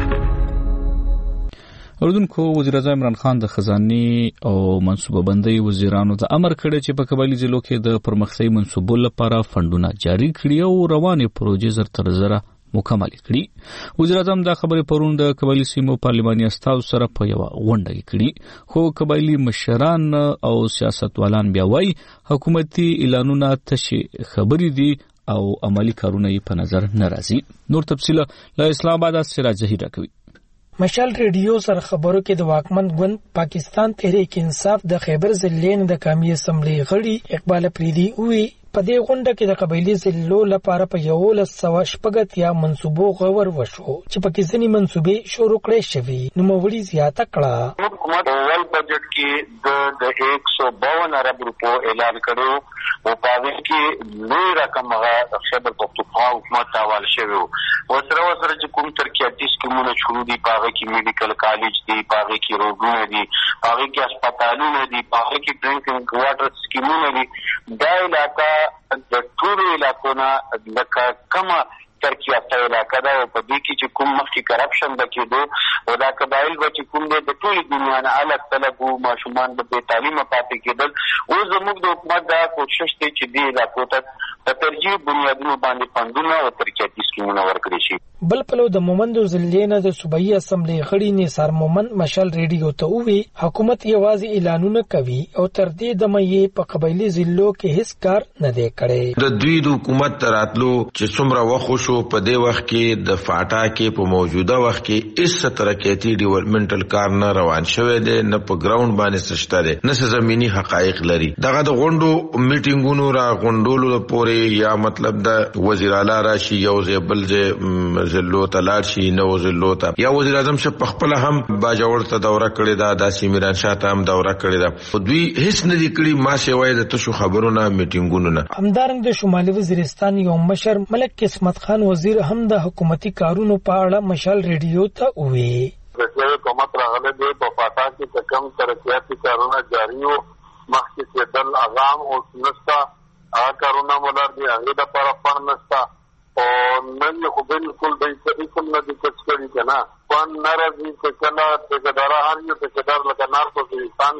اردوونکو وزیر اعظم عمران خان د خزانه او منصوبه بندۍ وزیرانو ته امر کړی چې په قبایلی ضلعو کې د پرمختګ منصوبو لپاره فندونه جاری کړي او روانې پروژې زر تر زره مکمل کړي. وزیر اعظم دا خبرې پرون د قبایلی سیمو پارلماني استازو سره په یو غونډه کې کړي خو قبایلی مشران او سیاستوالان بیا وايي حکومتي اعلانونه تشي خبرې دي او عملی کارونه یې په نظر نه راځي. نور تفصیل له اسلام آباد سراج زهیر کوي. مشال ریډیو سره خبرو کې د واکمن ګوند پاکستان تحریک انصاف د خیبر ضلع د قومي اسمبلی غړي اقبال افریدي وی په دې غونډه کې د قبایلی ضلعو لپاره په یو لس سوه شپږ یا منصوبو غور وشو چې پکې ځینې منصوبې شروع کړې شوې نو موړي زیاته کړه. حکومت اول بجټ کې د ایک سو باون ارب روپو اعلان کړو او په هغه کې لوی رقم هغه خیبر پختونخوا حکومت حواله شوی او سره سره چې کوم ترکیاتي سکیمونه شروع دي په هغه کې میډیکل کالج دي په هغه کې روډونه دي په هغه کې هسپتالونه دي په هغه کې ډرینکینګ واټر سکیمونه دي. دا علاقہ د ټولو علاقو نه لکه کمه ترکیاته علاقه ده او په دې کې چې کوم مخکې کرپشن به کېدو او دا قبایل به چې کوم دی د ټولې دنیا نه الګ تلګ وو ماشومان به بې تعلیمه پاتې کېدل. اوس زموږ د حکومت دا کوشش دی چې دې علاقو ته په ترجیح بنیادونو باندې فندونه او ترکیاتي سکیمونه ورکړي شي. بل پلو د مومندو ضلع نه د صوبایي اسمبلی غړي نثار مومند مشال ریډیو ته ووی حکومت یوازې اعلانونه کوي او تر دې دمه یې په قبایلی ضلعو کې هیڅ کار نه دی کړی. د دوی د حکومت راتلو چې څومره وخت شو په دې وخت کې د فاټا کې په موجوده وخت کې هیڅ ترقیاتي ډیولپمنټل کار نه روان شوی دی نه په ګراوند باندې سشته دی نه زمینی حقایق لري. دغه د غونډو میټینګونو را غونډولو پورې یا مطلب د وزیر اعلی راشي یو ځای بل ځای ضلعو ته لاړ شي نو ضلعو ته یا وزیر اعظم شه په خپل هم باجوړ ته دوره کړې ده داسې میران شاه ته هم دوره کړې ده دوی هیڅ نه دي کړي ما سیوای د تشو خبرونه میټینګونو نه. همدارنګه د شمالي وزیرستان یو مشر ملک قسمت خان وزیر هم د حکومتي کارونو په اړه مشال ریډیو ته وویل د حکومت راغله د په فاټا کې کم ترقیاتي کارونه جاری وو مخکې کېدل اعظم او نستا هغه کارونه ولر دي هغه د پر فن نستا او نن خو بالکل د هیڅ نه د کچکړی کنه فن ناراضي چې کله څنګه هر یو څنګه لکه نار په افغانستان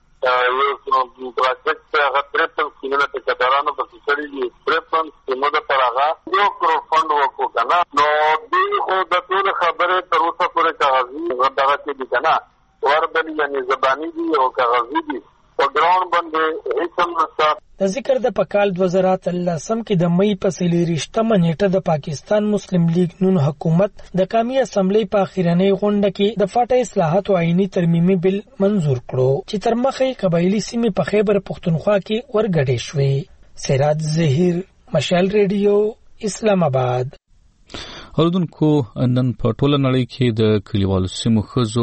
کې یو پروجیکټ هغه ترپل کینه ته کډارانو په کړی دي ترپل سیمه د پرغه یو کرو فند وکړو کنه نو دې خو د ټول خبره تر اوسه پورې کاغذي غدغه کې دي کنه وربل یعنی زبانی دي او کاغذي دي او ګراوند باندې هیڅ نشته. د ذکر د پکال دو هزار اتلسم کې د مئی په څلېرویشتمه نیټه د پاکستان مسلم لیگ نون حکومت د قومي اسمبلی په اخیرنۍ غونډه کې د فاټا اصلاحات او آئینی ترمیمي بل منظور کړو چې تر مخې قبایلی سیمې په خیبر پختونخوا کې ورګډې شوې. سراج زهیر مشال ریډیو اسلام آباد. اوردونکو نن په ټوله نړۍ کې د کلیوالو سیمو ښځو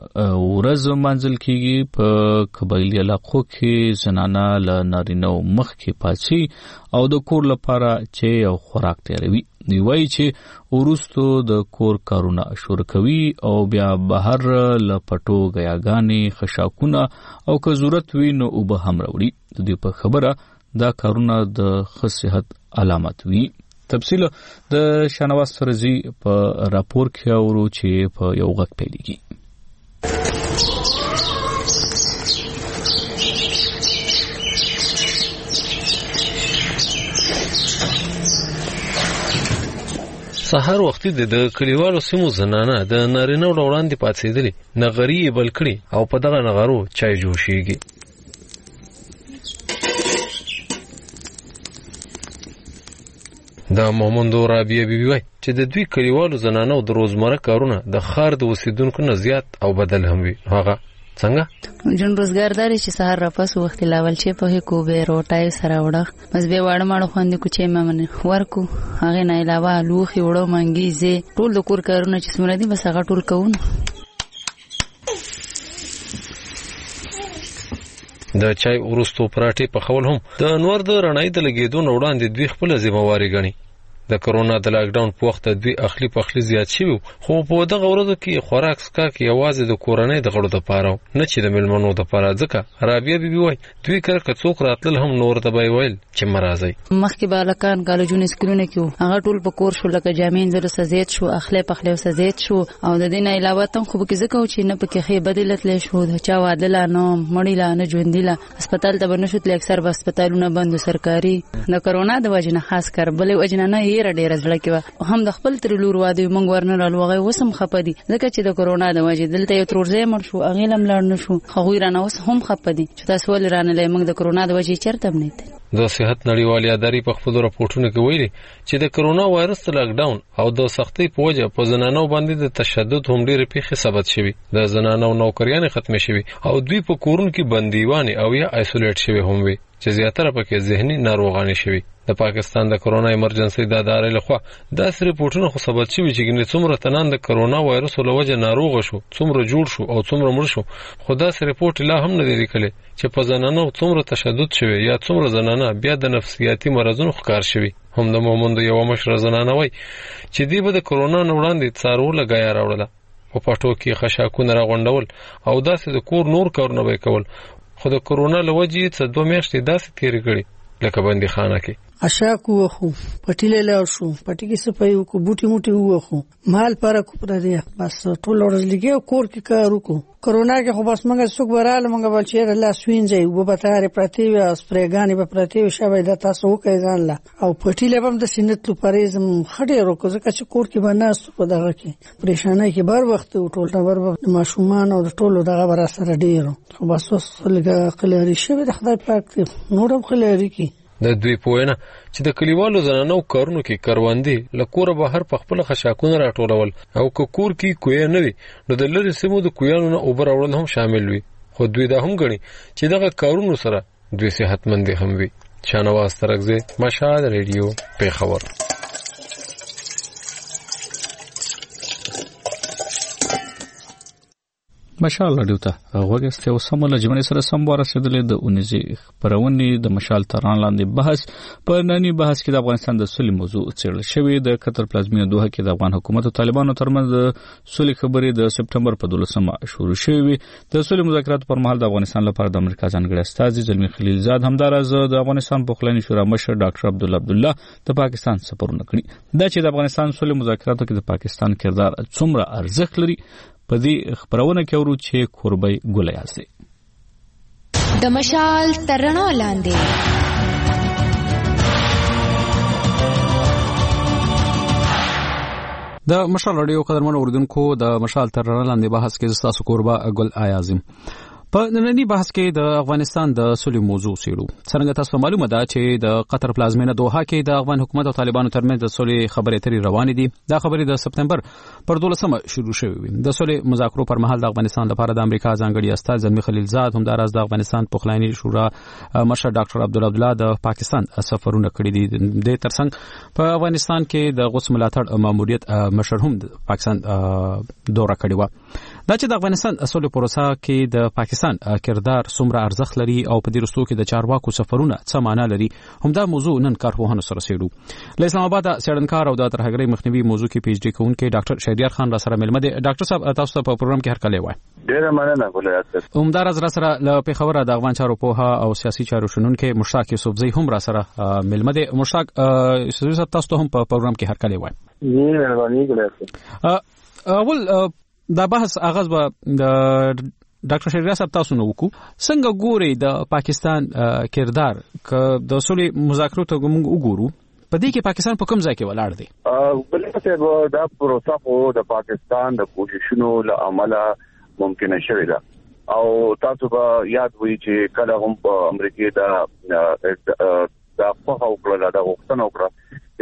ورځ منځل کیږي. په قبایلي علاقو کې زنانه له نارینه مخکې پاڅي او د کور لپاره چې یو خوراک تیاروي. دوی وایي چې وروستو د کور کارونه شروع کوي او بیا بهر له پټو غیاګانې خشاکونه او که ضرورت وي نو اوبه هم راوړي. د دوی په خبره دا کارونه د ښه صحت علامت وي. تفصیل د شانواز فرزي په راپور کې اورو چې په یو غږ پیلېږي. سحر وختي د کلیوالو سیمو زنانه د نارینه وړاندې پاتېدلې نغري بل کړي او په دغه نغرو چای جوشيږي. دا مومندو رابعه بیبي وای چې د دوی کلیوالو زنانو د روزمره کارونه د خار د اوسیدونکو نه زیات او بدل هم وي. هغه څنګه جون روزګاردار چې سهار را پس وخت لاول چې په کو به روټای سره وړه بس به واړه ماړه خوند کو چې ممن ورکو هغه نه علاوه لوخي وړو منګي زه ټول د کور کارونه چې سمره دي بس هغه ټول کوون. د چای ورستو پراټې په خول هم د انور د رڼای د لګیدو وړاندې دوی خپل ذمہواری غني. د کرونا د لاک ډاون په وخت دوی اخلي پخلي زیات شوی خو په دغه ورځو کې خوراک سکا کې یوازې د کورنۍ د غړو لپاره نه چې د ملمنو لپاره ځکه رابعه بیبي وای دوی کړه کڅوک راتل هم نور د بای ویل چې مرزي مخکې بالکان کالجونه سکولونه کې هغه ټول په کور شو لکه جامین زره سزیت شو اخلي پخلي سزیت شو او د دې نه علاوه تم خو کې ځکه چې نه پکې خې بدلت لې شو د چا وادل نه مړی لا نه ژوندیلا هسپتال ته بنشوت لیکسر هسپتالونه بند سرکاري د کرونا د وجنه خاص کر بلې وجنه نه ډیر ډیر زړه کې هم د خپل تر لور واده مونږ ورنه رالوغه وسم خپدي ځکه چې د کرونا د وجې دلته یو ترورځه مړ شو اغه لم لاړ نشو خو رانه اوس هم خپدي چې تاسو ول رانه لې مونږ د کرونا د وجې چرته نه د صحت نړیوالې ادارې په خپل راپورټونو کې ویلي چې د کرونا وایرس لاک ډاون او د سختۍ په وجه په زنانو باندې د تشدد هم ډېر پیښې ثبت شوي د زنانو نوکریان ختم شوي او دوی په کورونو کې بندیوان او یا آیسولیټ شوي هم وي چې زیاتره پکې ذهني ناروغان شوي. د پاکستان د کرونا ایمرجنسي د ادارې لخوا داسې ریپورتونه خو ثبت شوي چې ګنې څومره تنان د کرونا وایرس له وجه ناروغ شو څومره جوړ شو او څومره مړ شو خو داسې ریپورت لا هم نه دی لیکلی چې په زنانو څومره تشدد شوی یا څومره زنانه بیا د نفسیاتي مرزونو ښکار شوي. هم د مومند یو مشر زنانه وای چې دی به د کرونا نه وړاندې څارو لګایا راوړله په پټو کې خشاکونه راغونډول او داسې د کور نور کارونه به کول خو د کرونا له وجې څه دوه میاشتې داسې تیرې کړې لکه بندي خانه کې اشاکو وخو پټیله لاړ شو پټی کې سپایو کو بوټي موټي وخو مال پر کو پر دی بس ټول ورځ لګي کور کې کار وکړو. کرونا کې خو بس موږ څوک وراله موږ بل چیرې لا سوینځي و به تاره پرتی و سپریګانی به پرتی و شابه د تاسو وکړ ځان لا او پټیله هم د سینت لپاره زم خډې ورکو ځکه چې کور کې بناست په دغه کې پریشانای کې بار وخت ټول ټول بر ماشومان او ټول دغه بر سره ډیر خو بس لګه قلاري شوی د خدای پاک نورم قلاري کې د دوی پوینه چې د کلیوالو زنانو کارونو کې کاروندې لکوره بهر په خپل خشاکونه راټولول او کور کې کوی نه وي نو د لری سیمو د کویانو نه اوبر اورل هم شامل وي خو دوی دا هم غني چې دغه کارونو سره دوی صحتمند هم وي. شانواز ترغزه مشهد ریډیو پیښور. مشال رادیو ته وګورئ او سمول جمعنی سره سم ورسېدلې د اونیزي پرونی د مشال تران لاندې بحث په نننی بحث کې د افغانستان د سولې موضوع څېړل شوې د قطر پلازمینه دوحه کې د افغان حکومت او طالبانو ترمنځ د سولې خبرې د سپټمبر په دولسمه شروع شوې د سولې مذاکراتو پر مهال د افغانستان لپاره د امریکا ځانګړي استازي زلمی خلیلزاد همدارز د افغانستان پخلنی شورا مشر ډاکټر عبد الله عبد الله د پاکستان سفرونه کړي دا چې د افغانستان سولې مذاکراتو کې د پاکستان کردار څومره ارزښت لري په دې خبرونه کې ورو چې کوربای ګولای اسي د مشال ترڼا لاندې د مشال رادیو قدرمن اوردونکو د مشال ترڼا لاندې بحث کې تاسو کوربا ګل آیازم په نننی بحث کې د افغانستان د سولې موضوع سیړو. څنګه تاسو معلومه ده چې د قطر پلازمینه دوحه کې د افغان حکومت او طالبانو ترمنځ د سولې خبرې اترې روانې دي. دا خبرې د سپټمبر پر دولسمه شروع شوې وي. د سولې مذاکرو پر مهال د افغانستان لپاره د امریکا ځانګړي استازي زلمی خلیلزاد همداراز د افغانستان پخلاینی شورا مشر ډاکټر عبد الله عبد الله د پاکستان سفرونه کړي دي. د ترڅنګ په افغانستان کې د غوث ملاتړ ماموریت مشر هم د پاکستان دوره کړې و. دا چې د افغانستان سولې پروسه کې د پاکستان کردار څومره ارزښت لري او په دې رستو کې د چارواکو سفرونه څه معنا لري همدا موضوع نن کارپوهانو سره سیړو. له اسلام آباد څېړنکار او د ترهګرۍ مخنیوي موضوع کې پی ایچ ډي کوونکی ډاکټر شهریار خان را سره ملمه دي. ډاکټر صاحب تاسو ته په پروګرام کې هرکلی وای. ډیره مننه ګلایات. همداراز را سره له پیښور د افغان چارو پوها او سیاسي چارو شنونکي مشتاق یوسفزئی هم را سره ملمه دي. مشتاق یوسفزئی صاحب تاسو ته هم په پروګرام کې هرکلی وای. نه مهرباني ګلایات. اول دا بحث آغاز به د ډاکټر شهریار صاحب تاسو نو وکړو. څنګه ګوري د پاکستان کردار ک د سولې مذاکرو ته موږ وګورو په دې کې پاکستان په کوم ځای کې ولاړ دی؟ بلکې دا پروسه خو د پاکستان د کوششونو له امله ممکنه شوې ده او تاسو به یاد وي چې کله هم په امریکا دا د خو او کله دا غوښتنه وکړه چې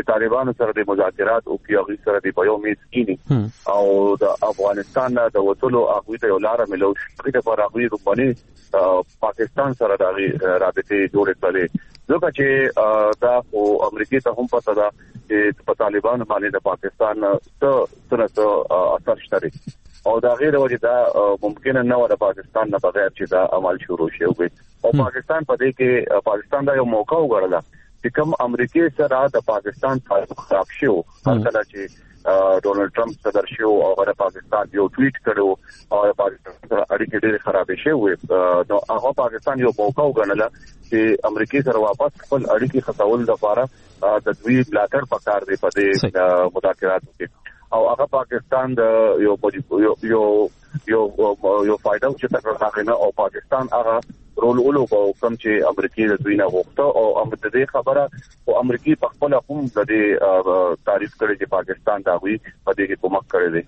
چې طالبانو سره د مذاکرات او کیږي سره د په یو میز کېنی او د افغانستان د وټولو هغه ته ولاره ملو شي د پر هغه روباني پاکستان سره د رابطې جوړې کړي ځکه چې دا خو امریکای ته هم پته ده چې په طالبانو باندې د پاکستان څه څه اثر شته او دا غیر وجه دا ممکن نه و د پاکستان نه بغیر چې دا عمل شروع شي او پاکستان په دې کې پاکستان دا یو موقع وګرځا چې کوم امریکای سره د پاکستان تعلق خراب شو هرکله چې ډونلډ ټرمپ صدر شو او د پاکستان یو ټویټ کړو او پاکستان سره اړیکې ډېرې خرابې شوې نو هغه پاکستان یو موقع وګڼله چې امریکای سره واپس خپل اړیکې خطول لپاره د دوی ملاتړ پکار دی په دې مذاکراتو کې او هغه پاکستان د یو یو یو یو یو فائدہ چې تر هغه نه او پاکستان هغه رول اولو کوم چې امریکای د دوی نه غوښته او امریکای خبره او امریکای په خپل هم د دې تعریف کړي چې پاکستان دا وی په دې کې کومک کړی دی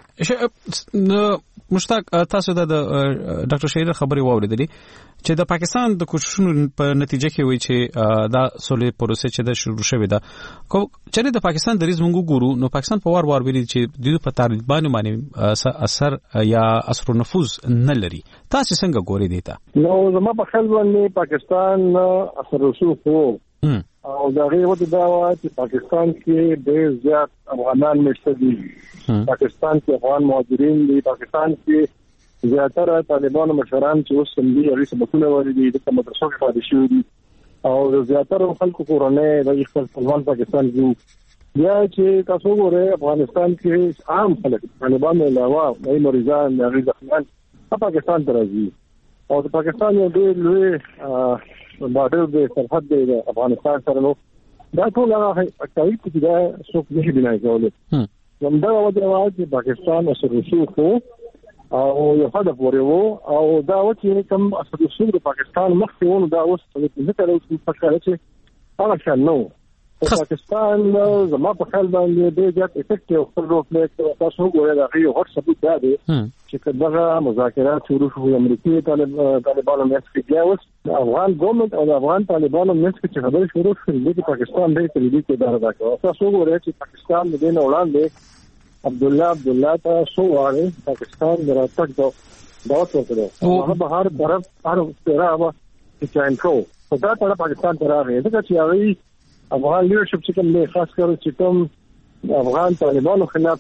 صحیح مشتاق تاسو د ډاکټر شهید خبري واوریدلې چې د پاکستان د کوششونو په نتیجه کې وایي چې دا سولې پروسه چې د شروع شوې ده چې د پاکستان د ریز مونږ ګورو نو پاکستان په وار وار ویلي چې د په طالبانو باندې اثر یا اثر او نفوذ نه لري تاسو څنګه ګوري دی ته نو زما په خیال باندې پاکستان اثر رسوخ وو او دا غي وته دا چې پاکستان کې ډېر زیات افغانان مشته دي پاکستان کې افغان مهاجرین دي پاکستان کې زیاتره طالبانو مشران چې اوس هم دي هغه سبقونه ورېدي د مدرسو کې پاتې شوي دي او زیاتره خلکو کورنۍ د خپل خپلوان پاکستان کې یا چې تاسو ګورئ افغانستان کې عام خلک طالبانو علاوه د مریضان د غیزخان په پاکستان ته راځي او د پاکستان یو ډېر لوی بارډر د سرحد د افغانستان سره نو دا ټول هغه اکټیویټ چې دا څوک نشي بنای کولای نو دا وجه وايي چې پاکستان اثر رسوخ او یو هدف ورو او دا و چې کوم اثر رسوخ د پاکستان مخکې ونه دا اوس په دې سره اوس په کار چې هغه شان نو پاکستان زما په خیال باندې ډېر زیات افیکټیو خپل رول پلی تاسو وګورئ دا یو هټ ثبوت دا دی چې کله مذاکرات شروع شو امریکای طالبانو مېس کې بیا اوس افغان ګورنمنت او افغان طالبانو مېس کې چې خبرې شروع شوې د پاکستان د تدریجي کې دار راکړه تاسو وګورئ چې پاکستان د دین وړاندې عبد الله عبد الله تاسو واره پاکستان دراتک دا داوت وکړو هغه بهر طرف هر استراحه چې چاین کو په دا طرف پاکستان ته راغی دا چې هغه افغان لیډرشپ چې کوم نه خاص کر چې کوم افغان طالبانو خلاف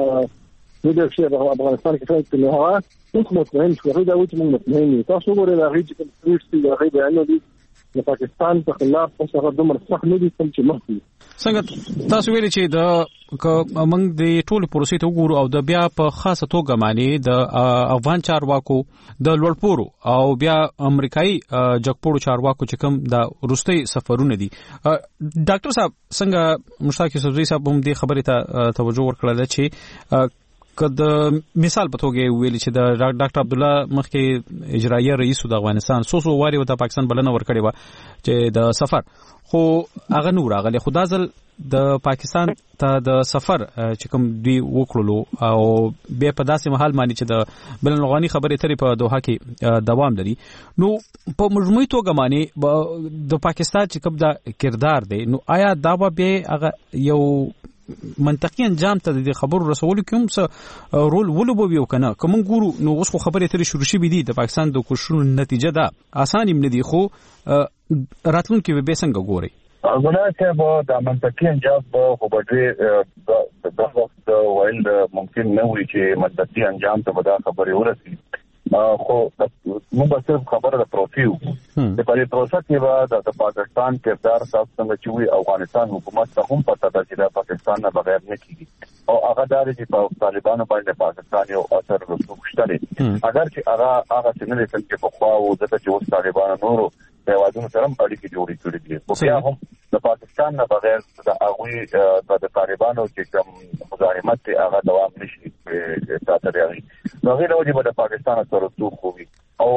لیډرشپ افغانستان کې څنګه نه هوا څه مطمئن شو دا و چې موږ مطمئن یو تاسو ګورئ دا غي چې کوم ټریټ دی هغه بیان دي د پاکستان په خلاف څه دومره سخت نه دي کوم چې مخکې څنګه تاسو ویلي چې د موږ د ټولو پروسې ته وګورو او د بیا په خاصه توګه معنی د افغان چارواکو د لوړپورو او بیا امریکایي جګپورو چارواکو چې کوم د روسي سفرونه دي ډاکټر صاحب څنګه مشتاق یوسفزئی صاحب هم دې خبرې ته توجه ورکړل چې کله مثال په توګه ویل چې د ډاکټر عبد الله مخکې اجرایي رئیس د افغانستان سوسو واری د پاکستان بلنه ورکړې و چې د سفر خو هغه نور راغلی خو دا ځل د پاکستان ته د سفر چې کوم دوی وکړلو او بیا په داسې محل باندې چې د بین الافغاني خبرې ترې په دوحه کې دوام لري نو په مجموعي توګه باندې د پاکستان چې کوم د کردار دی نو آیا دا به هغه یو منطقي انجام ته د خبرو رسولو کوم څه رول ولوبوي او کنه کوم ګورو نو اوس خو خبرې ترې شروع شي دي د پاکستان د کوششونو نتیجه ده اسانه نه دي خو راتلونکي به څنګه ګوري غواړم چې به د منطقي انجام په خبرې د وخت وایل ممکن نه وي چې منطقي انجام ته به دا خبرې ورسي خو موږ به صرف خبره د پروفیو د پرې پروسه کې به د پاکستان کردار تاسو څنګه چې وي افغانستان حکومت ته هم پته ده چې د پاکستان نه بغیر نه کیږي او هغه دار چې په طالبانو باندې پاکستان یو اثر رسوخ شته اگر چې هغه هغه څنګه چې په خوا او د چې اوس طالبانو نورو په وادونو سره اړیکې جوړې کړې دي خو بیا هم د پاکستان نه بغیر د هغه د طالبانو چې کوم مزاحمت هغه دوام نشي ساتلی نو هغه د وجه د پاکستان سره رسوخ کوي او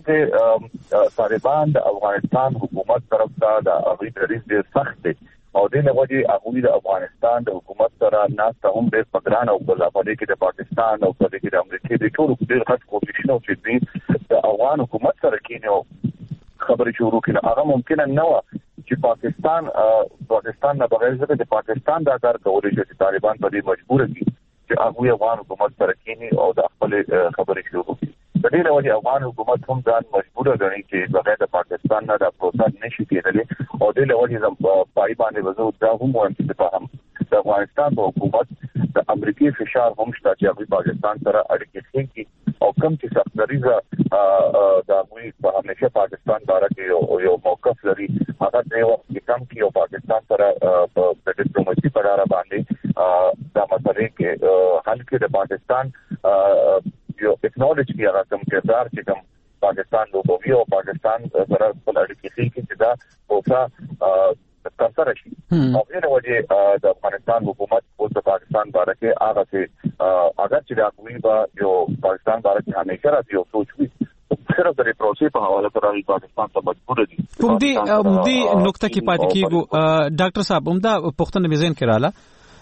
چې طالبان د افغانستان حکومت طرف ته د هغه دریځ ډېر سخت دی او د نه وجه هغه د افغانستان د حکومت سره ناسته هم ډېر پګران او بل په دې کې د پاکستان او په دې کې د امریکا د ټولو ډېر غټ کوششونه چې د افغان حکومت سره کېنو خبرې شروع کړي هغه ممکن نه و چې پاکستان پاکستان نه بغیر څه د پاکستان دا کار کولی شي چې طالبان په دې مجبور دي چې هغه افغان حکومت سره کینی او د خپل خبرې شروع کړي. د دې لپاره افغان حکومت هم ځان مجبور غني چې بغیر د پاکستان نه د پروسس نشي کېدلی او د لپاره پای باندې وځو دا هم وایم چې په هم د افغانستان په حکومت د امریکای فشار هم شته چې هغه پاکستان سره اړیکې ټینګي او کوم چې سختریزه د موږ په همیشه پاکستان باره کې یو موقف لري هغه دی چې کوم کې یو پاکستان سره په ډیپلوماسي په اړه باندې دا مسله کې حل کې د پاکستان یو اکنالج کی هغه کوم کردار چې کوم پاکستان لوبوي او پاکستان سره په اړیکې کې چې دا اوسه تر شي او په وجه د افغانستان حکومت او د پاکستان باره کې هغه چې اگر چې دا کوي با یو پاکستان باره کې همیشه راځي او سوچ وي صرف د پروسې په حواله سره پاکستان ته مجبور دي. کوم دي دي نقطه کې پاتې کیږي ډاکټر صاحب همدا پښتنه وزن کړاله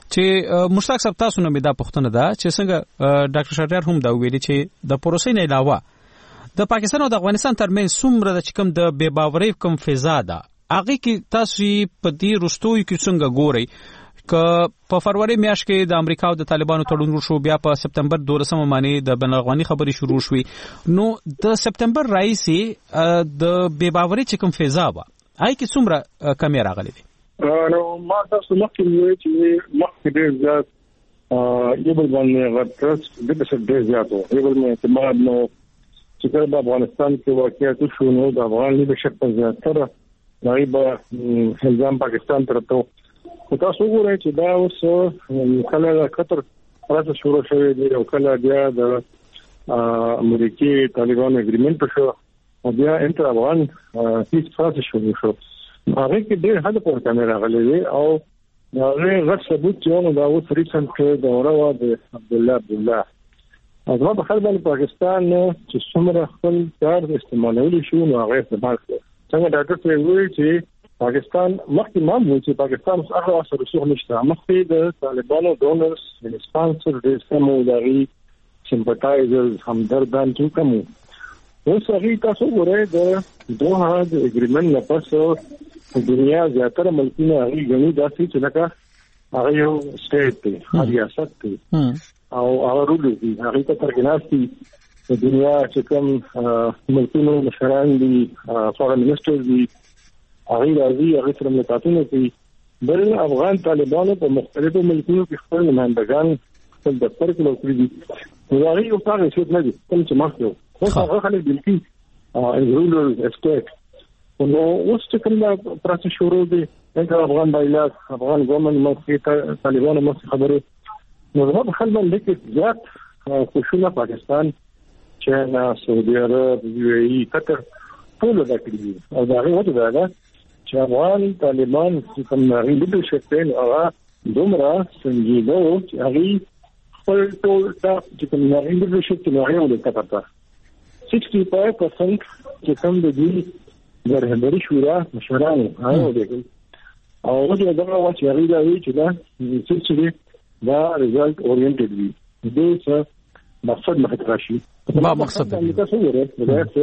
چې مشتاق صاحب تاسو نه دا پښتنه ده چې څنګه ډاکټر شهریار هم دا ویلي چې د پروسې نه علاوه د پاکستان او د افغانستان ترمنځ څومره د چکم د بے باورۍ کوم فضا ده هغه کې تاسو په دې رستوي کې څنګه ګورئ ک په فروری میاشت کې د امریکا او د طالبانو تړون وشو بیا په سپتمبر دولسمه باندې د بین الافغاني خبري شروع شوې نو د سپتمبر رئیسي د بے باورۍ چې کوم فضا و آی کې څومره کمی راغلي دي نو ما تاسو مخکې وایي چې مخکې ډېر زیات یو بل باندې غټرس د څه ډېر زیات و یو بل اعتماد نو چې کله په افغانستان کې واقعیت شو نو د افغان لیدل شپ زیاتره غریبه الزام پاکستان ترته او تاسو وګورئ چې دا اوس کله د قطر راځي شروع شوی دی او کله بیا د امریکای طالبان اګریمنت شو او بیا انټر افغان هیڅ فاصله شروع شو هغه کې ډېر حد پر کیمرا غلې او هغه غټ ثبوت چې دا اوس ریسنت دوره و د عبد الله عبد الله هغه په خپل باندې پاکستان چې څومره خپل کار استعمالول شو نو هغه استعمال کړ څنګه ډاکټر ته وایي چې پاکستان مخکې ما وایي چې پاکستان هغه اثر رسوخ نشته مخکې د طالبانو ډونرز د سپانسر د سمو دغه سمپاتایزرز همدردان چې کوم اوس هغه تاسو ګورئ د دوه د اګریمنت نه پس د دنیا زیاتره ملکونه هغه غني داسې چې لکه هغه یو سټیټ دی ریاست دی او هغه رول دی هغه ته ترګناستي د دنیا چې کوم ملکونو مشران دي فارن منسټر دي هغه راځي هغه سره ملاقاتونه کوي بل افغان طالبانو په مختلفو ملکونو کې خپل نمائندگان خپل دفتر کې لوکري دي نو هغه یو څه څه نه دي کوم چې مخکې خو هغه خلک دلته رولر اسټیټ نو اوس چې کوم دا پروسه شروع دي څنګه افغان بایلات افغان ګورنمنت مخکې طالبانو مخکې خبره نو هغه خپل باندې زیات خوشاله پاکستان چاینا سعودي عرب یو ای قطر ټول دا کړی او دا غوښته ده چې افغان طالبان چې کوم نړۍ لیدرشپ ته هغه دومره څنګه نو چې هغه خپل ټول تاسو چې کوم نړۍ لیدرشپ ته هغه ولته پتا شصت و پنځه پرسنټ چې کوم د دې ورهبري شورا مشوران هغه وکړي او دا دا چې هغه دا وی چې دا چې دا ریزلټ اورینټډ وي دې څه مقصد مخه راشي ما مقصد دی تاسو ورته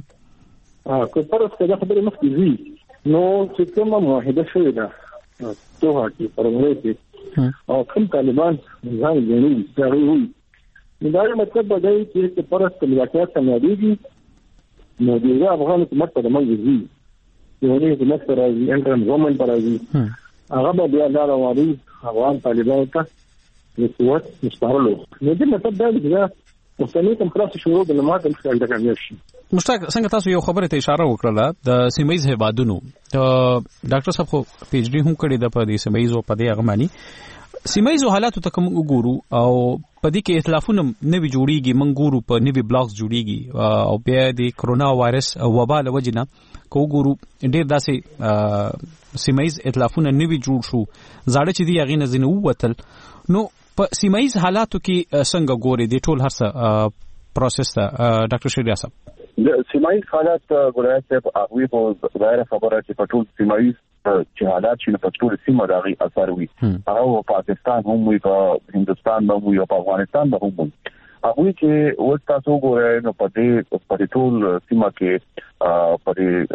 اه کو پرس کله خبره مخکې وی نو چې کومه معاهده شوې ده توه کې پرموي او کوم طالبان ځان غني دا وی دا مطلب دی چې پرس کله ملاقات سمېږي نو دی افغان حکومت په دماغ وی یو نه حکومت راځي انټرن ګورنمنت راځي هغه بیا دا راوړي افغان طالبان ته د قوت مستعارلو نو دې مطلب دا دی چې مستند کوم خلاص شروع د لمات مخکې د کامیاب شي مشتاق څنګه تاسو یو خبره ته اشاره وکړه د سیمایز هیوادونو ډاکټر صاحب خو پی ایچ ډی هم کړی د په دې سیمایز او په دې هغه معنی سیمایز حالاتو ته کوم وګورو او په دې کې ائتلافونه نوي جوړیږي موږ ګورو په نوي بلاکس جوړیږي او بیا د کرونا وایرس وبا له وجنه کو ګورو ډېر داسې سیمایز ائتلافونه نوي جوړ شو زاړه چې دی هغه نه زنه ووتل نو په سیمایز حالاتو کې څنګه ګوري د ټول هرڅه پروسس ته ډاکټر شهریار صاحب د سیمایز حالات ګورای چې هغه په ظاهر خبره چې په ټول سیمایز چې حالات چې په ټول سیمه دغه اثر وي هغه په پاکستان هم وي په هندستان هم وي او په افغانستان هم وي هغه چې ورته تاسو ګورئ نو په دې په ټول سیمه کې په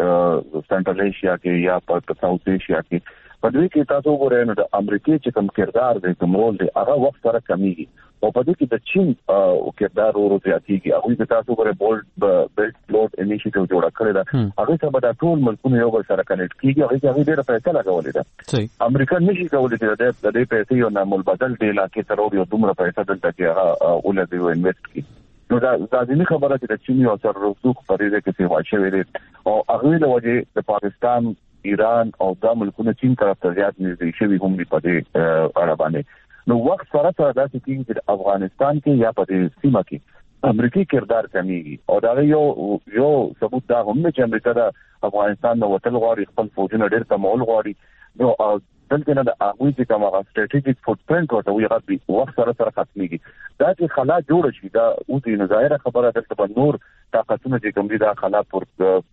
سنټرل ایشیا کې یا په ساوث ایشیا کې په دې کې تاسو ګورئ نو د امریکای چې کوم کردار دی کوم رول دی هغه وخت سره کمیږي او په دې کې د چین او کردار ورو زیاتېږي هغه د تاسو ګورئ بولډ بیلټ فلوټ انیشیټیو جوړ کړی دا هغه څه به د ټول ملکونو یو بل سره کنیکټ کیږي هغه هغه ډېر پیسې لګولې ده امریکا نشي کولای چې د دې پیسې یو نامل بدل دی لکه تر یو دومره پیسې دلته کې هغه ولې دی انویسټ کی نو دا ځینې خبره چې د چین او سر رسوخ پرې کې څه واچوي دي او هغه له وجه د پاکستان ایران او د ملکونو چین طرف ته زیات نږدې شوي هم دي په دې اړه باندې نو وخت سره سره دا چې د افغانستان کې یا په دې سیمه کې امریکای کردار کمیږي او دا یو یو ثبوت دا هم چې امریکا د افغانستان د وټل غواړي خپل فوجونه ډېر کمول غواړي نو دلته نه د هغه چې کومه سټریټیجیک فوټ پرینټ ورته وي هغه وخت سره سره ختميږي دا چې خلا جوړ شي دا او د نظاهره خبره دلته په نور طاقتونه چې کوم دي دا خلا پر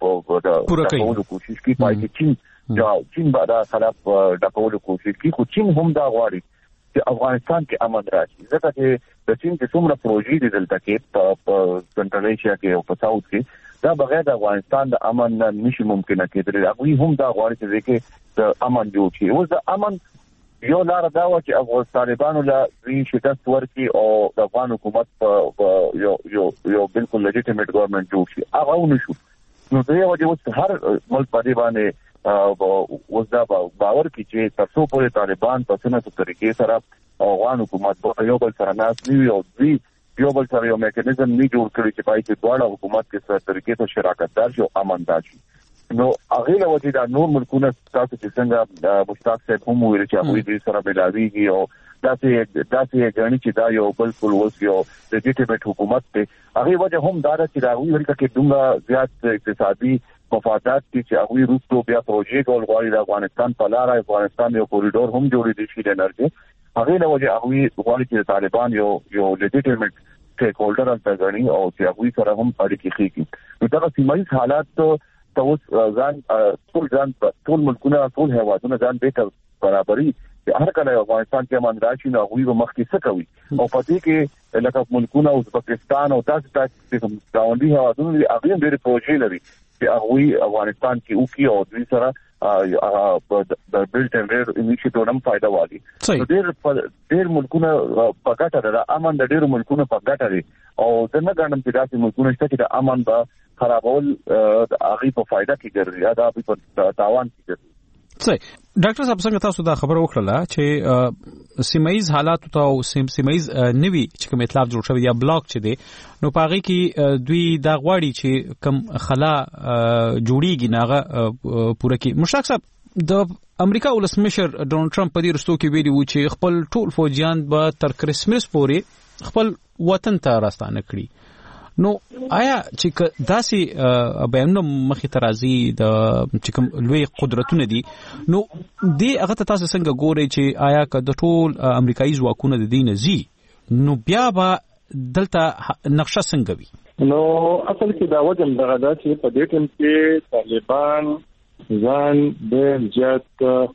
په ټاکلو کوشش کوي پای کې چین یا چین به دا خلا په ټاکلو کوشش کوي خو چین هم دا غواړي چې افغانستان کې امن راشي ځکه چې د چین کې څومره پروژې دي دلته کې په سنټرل ایشیا کې او په ساوث کې دا بغیر د افغانستان د امن نشي ممکنه کېدل هغه هم دا غواړي چې د امن جوړ شي اوس د امن یو لار دا و چې افغان طالبانو له وی شکست ورکړي او د افغان حکومت په یو یو یو بالکل لیجیټیمیټ ګورنمنت جوړ شي هغه ونشو نو دا یو چې هر ملک په دې باندې اوس دا باور کوي چې تاسو په طالبان په څنګه طریقې سره افغان حکومت په یو بل سره ناس نیوي او دوی یو بل سره یو میکانیزم نه جوړ کړی چې پای کې دواړه حکومت کې سره طریقې ته شراکت دار شي او امن داشي نو هغه له وجې دا نور ملکونه تاسو چې څنګه مشتاق صاحب هم ویل چې هغه دې سره ملاويږي او داسې داسې غني چې دا یو بالکل اوس یو لیجیټیمیټ حکومت دی هغه وجه هم دا چې دا وی ورکه کې دومره زیات اقتصادي مفادات چې هغه روسو بیا پروژې کول غواړي د افغانستان په لار افغانستان یو کوریډور هم جوړې دي چې د انرژي هغه له وجه هغه غواړي چې طالبان یو یو لیجیټیمیټ سټیک هولډر ان تګړي او چې هغه سره هم اړیکې خېږي نو دا سیمایي حالات ته ځان ټول ځان ټول ملکونه ټول هیوادونه ځان به برابرۍ هر کله افغانستان کې امن راشي نو هغه مخکې څه کوي او پدې کې لکه ملکونه ازبکستان او تاسو تاسو کوم گاونډي هیوادونه هغه ډېر پروژې لري چې هغه افغانستان کې او کې او دوی سره د بیلټ اینڈ ریډ انیشیټیو هم فائدہ والی ډېر ډېر ملکونه په ګټه ده امن د ډېر ملکونه په ګټه دي او څنګه ګڼم چې داسې ملکونه شته چې د امن به خرابول د هغه په فائدہ کې ګرځي دا په تاوان کې ګرځي صحیح ډاکټر صاحب څنګه تاسو دا خبر وکړه چې سیمایز حالات او سیمایز نوي چې کوم اطلاع جوړ شوی یا بلاک چې دی نو پاغي کې دوی دا غواړي چې کم خلا جوړیږي ناغه پوره کې مشتاق صاحب د امریکا ولسمشر ډونالد ټرمپ په دې رستو کې ویلي و چې خپل ټول فوجیان به تر کریسمس پورې خپل وطن ته راستانه کړي نو آیا چې داسې بیانونه مخې ته راځي د چې کوم لوی قدرتونه دي نو دې هغه تاسو څنګه ګورئ چې آیا که د ټول امریکایي ځواکونه د دې نه زی نو بیا به دلته نقشه څنګه وي نو اصل کې دا وجه دغه دا چې په دې ټیم کې طالبان ځان د جات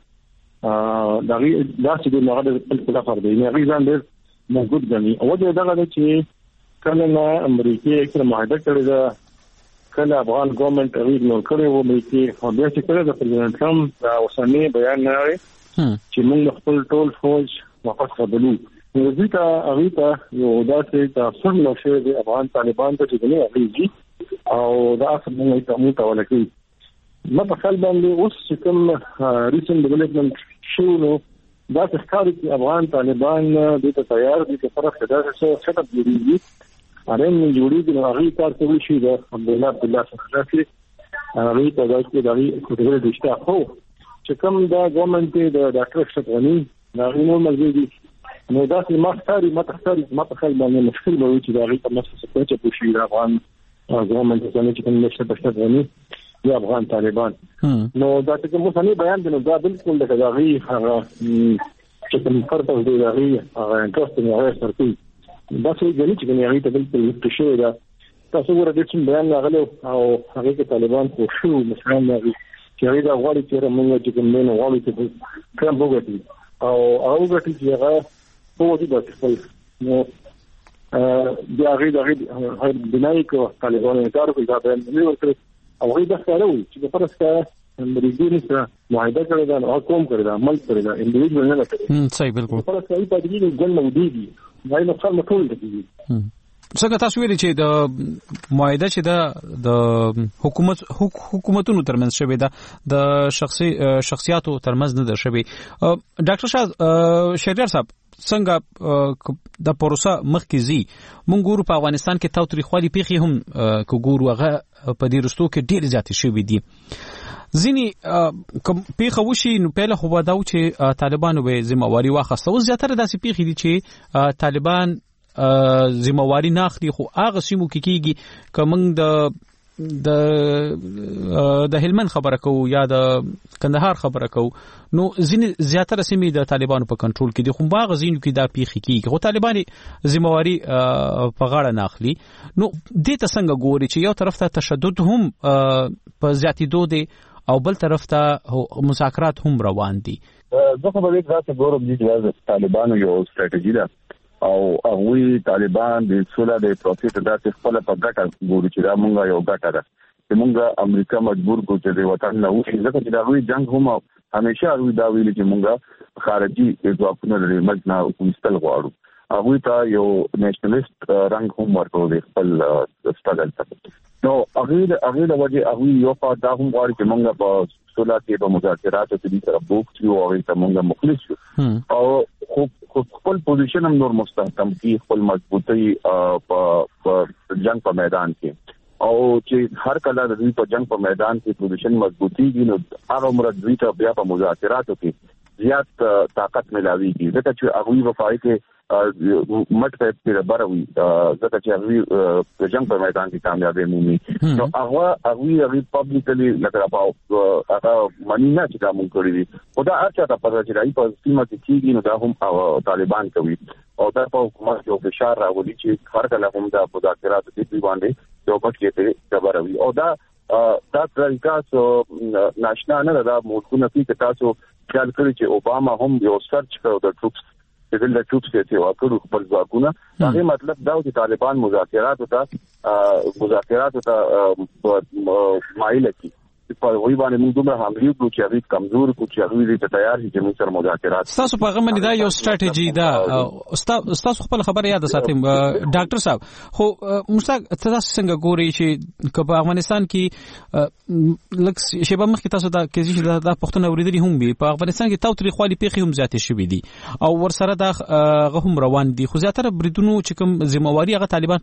دغه داسې د نړۍ په خپل فرض دی نه ځان ډېر موجود غني او دا دغه چې کله نه امریکای سره معاهده کړې ده کله افغان ګورنمنت غوښتل نو کړې و امریکای خو بیا چې کله د پرزیدنت ټرمپ دا اوسنی بیان نه لري چې موږ خپل ټول فوج واپس غوښتلو نو ځکه هغه ته یو داسې تاسو نو شوی د افغان طالبان ته چې نه هغه او دا اصل موږ ته مو ته ولکې ما په خپل باندې اوس چې کوم ریسنت ډیولپمنٹ شو نو دا ښکاري چې افغان طالبان د ته تیار دي چې فرق دا څه څه تبدیلي ارین جوړیږي نو هغه کار کوي چې د عبدالله عبدالله څخه هغه ته دا چې دغه کوټه د اشتاق خو چې کوم دا ګورنمنت د ډاکټر شتغنی دا نو مګي نو دا چې مختاري متخاري متخل باندې مشکل به وي چې دا غي په نفس څه چې په شي افغان ګورنمنت څنګه چې کوم نشه بشتغنی یا افغان طالبان نو دا چې موږ نه بیان دي نو دا بالکل د غي هغه چې کوم فرق دی دا غي هغه انټرست نه هغه سره دا څه غني چې غني هغه ته بالکل تشوي دا تاسو ګورئ د څه بیان راغلی او هغه کې طالبان خو شو مثلا هغه چې هغه دا غواړي چې موږ چې کوم نه غواړي چې کوم وګورئ او هغه چې هغه په دې باندې خپل نو د هغه د هغه بنای کو طالبانو کار کوي دا به نه ورته او هغه د ښکارو چې په پرسته مریضونو سره معاهده کړی دا او کوم کړی دا عمل کړی دا انډیویډوال نه کړی صحیح بالکل په پرسته په دې ګل نو دیږي دا نو څل مټول دی څنګه تاسو ویلي چې د معاهده چې د حکومت حکومتونو ترمنځ شوی دا د شخصي شخصیاتو ترمنځ نه ده شوی ډاکټر شاه شهریار صاحب څنګه د پروسه مخکې زی مونږ ګورو په افغانستان کې تاوتریخوالي پیښې هم کو ګورو هغه په دې رستو کې ډېر زیات شوی دي ځینی کوم پیښه وشي نو په له خو دا و چې طالبانو به ذمہواری واخیسته او زیاتره داسې پیښې دي چې طالبان ذمہواری نه اخلي خو هغه سیمو کې کیږي کوم د د د هلمند خبره کو یا د کندهار خبره کو نو ځینې زیاتره سیمې د طالبانو په کنټرول کې دي خو باغ ځینو کې دا پیښې کیږي خو طالبان ذمہواری په غاړه نه اخلي نو دې ته څنګه ګوري چې یو طرف ته تشدد هم په زیاتېدو دي او بل طرف ته مذاکرات هم روان دي زه خو به دې ځکه ګورم چې طالبانو یو ستراتیژي ده او هغه طالبان د سولا د پروسس د خپل په ګټه ګوري چې دا مونږه یو ګټه ده چې مونږه امریکا مجبور کو چې د وطن نه وځي ځکه چې دا وی جنگ هم همیشه وی دا ویل چې مونږه خارجي ځواکونه لري مجنا حکومت غواړو هغه ته یو نېشنلیست رنګ هم ورکول خپل ستګل ته نو هغه هغه د وجه هغه یو په دا هم غواړي چې مونږه په سولا کې په مذاکراتو کې سره بوک شو او ته مونږه مخلص شو او خو خپل پوزیشن هم نور مستحکم کی خپل مضبوطی په جنگ په میدان کې او چې هر کله د دوی په جنگ په میدان کې پوزیشن مضبوطی دي نو هغه مراد دوی ته بیا په مذاکراتو کې زیات طاقت ملاوي دي ځکه چې هغه وفای کې مټ په پیره بروي ځکه چې هغه د جنگ په میدان کې کامیابی مومي نو هغه هغه هغه پبلکلی لکه په هغه مانی نه چې دا مونږ کړی دي او دا هر چا ته پته چې راځي په سیمه کې کیږي نو دا هم طالبان کوي او دا په حکومت یو فشار راولي چې هر کله هم دا مذاکرات دي باندې یو پټ کې ته بروي او دا دا طریقه ناشنا نه ده ملکونه کې تاسو خیال کړی چې اوباما هم یو سرچ کړو د ټروپس چې د ټروپس ته واکړو خپل ځواکونه دا مطلب دا چې طالبان مذاکرات ته مذاکرات ته مایل کی په وی باندې موږ دومره حمله وکړو چې هغه کمزور کو چې هغه دې تیار شي چې موږ سره مذاکرات تاسو په هغه باندې دا یو ستراتیژي دا تاسو خپل خبره یاد ساتئ ډاکټر صاحب خو مستق تاسو څنګه ګوري چې په افغانستان کې لکه شیبه مخکې تاسو دا کې چې دا پښتون اوریدلی هم وي په افغانستان کې تاوتریخوالي پیښې هم زیاتې شوې دي او ورسره دا هغه هم روان دي خو زیاتره بریدونو چې کوم ذمہواری هغه طالبان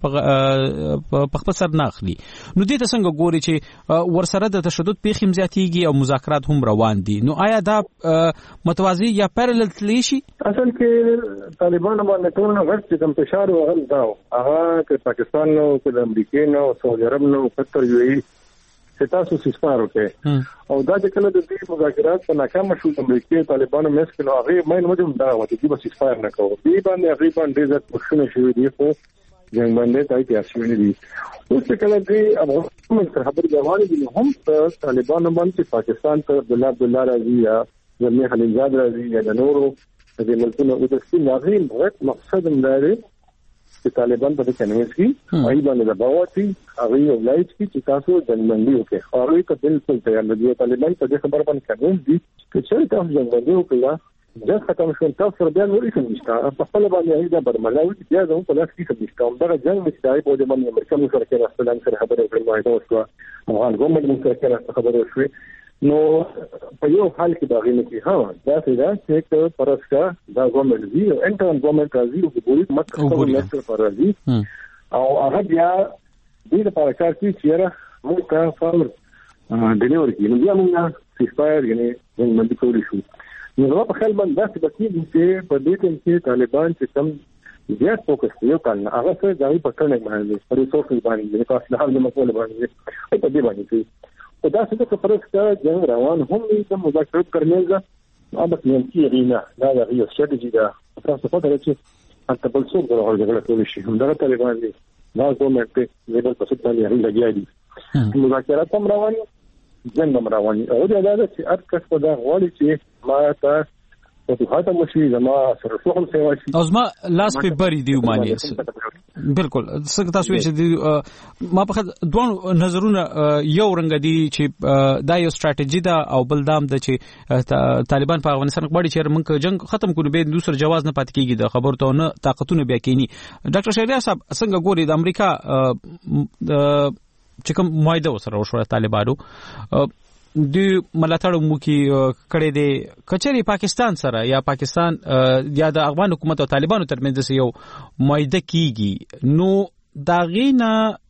په خپل سر نه اخلي نو دې ته څنګه ګوري چې ورسره د تشدد پیښې زیاتېږي او مذاکرات هم روان دي نو آیا دا متوازی یا پیرالل تلی شي اصل کې طالبان باندې ټول نه غټ چې کوم فشار وغل دا هغه چې پاکستان نو د امریکا نو سعودي عرب نو قطر یو ای چې تاسو سیسفار وکړي او دا چې کله د دې مذاکرات په ناکام شو د امریکا طالبانو مېس کې نو هغه مې نو دا و چې به سیسفار نه کوي دې باندې هغه باندې ځات پښتنه شوې دي خو جنگ باندې تای تیار شوې دي اوس چې کله دې افغانستان سره خبرې روانې دي هم په طالبانو باندې پاکستان ته عبد الله عبد الله راځي یا زلمي خلیلزاد راځي یا د نورو د ملکونو او د سیمې هغه غټ مقصد هم لري چې طالبان په کنوینس کې ای باندې د باوتی هغه یو لایټ کې چې تاسو جنګبندي وکړي هغه ته بالکل تیار دي طالبان په دې خبر باندې کنوینس دي چې چې تاسو جنګبندي وکړي ځکه ختم شو تاسو سره بیا نورې څه نشته په خپل باندې هیڅ د برملاوي بیا زموږ په لاس کې څه نشته دا جنگ نشته په دې باندې امریکا مو سره کې راستلان سره خبرې کړې وای نو څه افغان ګوند مو سره کې خبرې شوې نو په یو حال کې دا غوښنه کې ها دا څه دا چې پرسکا دا ګوند دی او انټرن ګوند راځي او د پولیس مطلب نشته پر راځي او هغه بیا دې لپاره کار کوي چې موږ کا فارم ډیلیور کړو بیا موږ سیسفایر یعنی موږ باندې کولی شو نو په خپل باندې داسې بکیږي چې په دې ټیم کې طالبان چې کم زیات فوکس یو کال هغه څه ځای په ټرننګ باندې پر ریسورسز باندې په اصل حال د مسول باندې او په دې باندې چې او دا څه چې پرسته جنگ روان هم د مذاکرات کړنیزه او د نيمتي غینا دا د یو ستراتیژي دا تاسو په اړه چې حتی بل څوک درو جګړه کوي شي هم دا طالبان دي دا ګورنمنت په لیول په څه باندې هغه لګیا دي مذاکرات هم روان جنگ هم روان او دا دا چې هر کس په دا غواړي چې ما ته فتوحات هم شي زما سره شغل سیوا شي او زما لاس په بری دی معنی بالکل څنګه تاسو چې ما په دوه نظرونه یو رنګ دي چې دا یو ستراتیژي ده او بل دام د چې طالبان په افغانستان کې غواړي چې موږ جنگ ختم کړو به دوسر جواز نه پات کیږي د خبرو ته نه طاقتونه بیا کینی ډاکټر شهریار صاحب څنګه ګوري د امریکا چې کوم معاهده وسره وشو طالبانو د ملاتړ مو کې کړي دي کچري پاکستان سره یا پاکستان یا د افغان حکومت او طالبانو ترمنځ یو معاهده کیږي نو دا غینه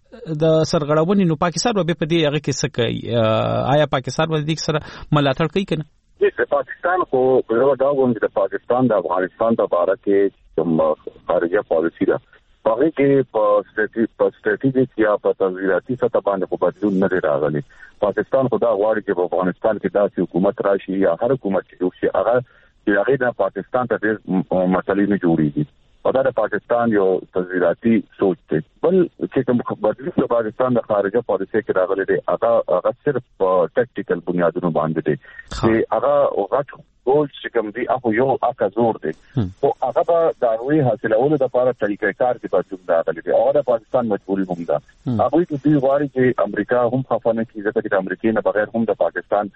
د سرغړونې نو پاکستان به په دې هغه کې څه کوي آیا پاکستان به دې سره ملاتړ کوي کنه چې پاکستان خو په دا وګورئ چې پاکستان د افغانستان په اړه کې کوم خارجه پالیسی ده هغه کې په ستراتیژیک یا په تنظیماتي سطح باندې په بدلون نه راغلي پاکستان خدا غواړي چې په افغانستان کې داسې حکومت راشي یا هر حکومت چې جوړ شي هغه چې هغه د پاکستان ته ډېر مسلې نه جوړيږي او دا د پاکستان یو تنظیماتي سوچ دی بل چې کوم بدلون د پاکستان د خارجه پالیسي کې راغلي دی هغه هغه صرف ټیکټیکل بنیادونو باندې دی چې هغه هغه ګول چې کوم دی هغه یو اکا زور دی او هغه به د اړوي حاصلولو لپاره طریقې کار کې بدلون راغلی دی او د پاکستان مجبوري هم ده هغه کې دی غواړي چې امریکا هم خفانه کیږي ځکه چې امریکای نه بغیر هم د پاکستان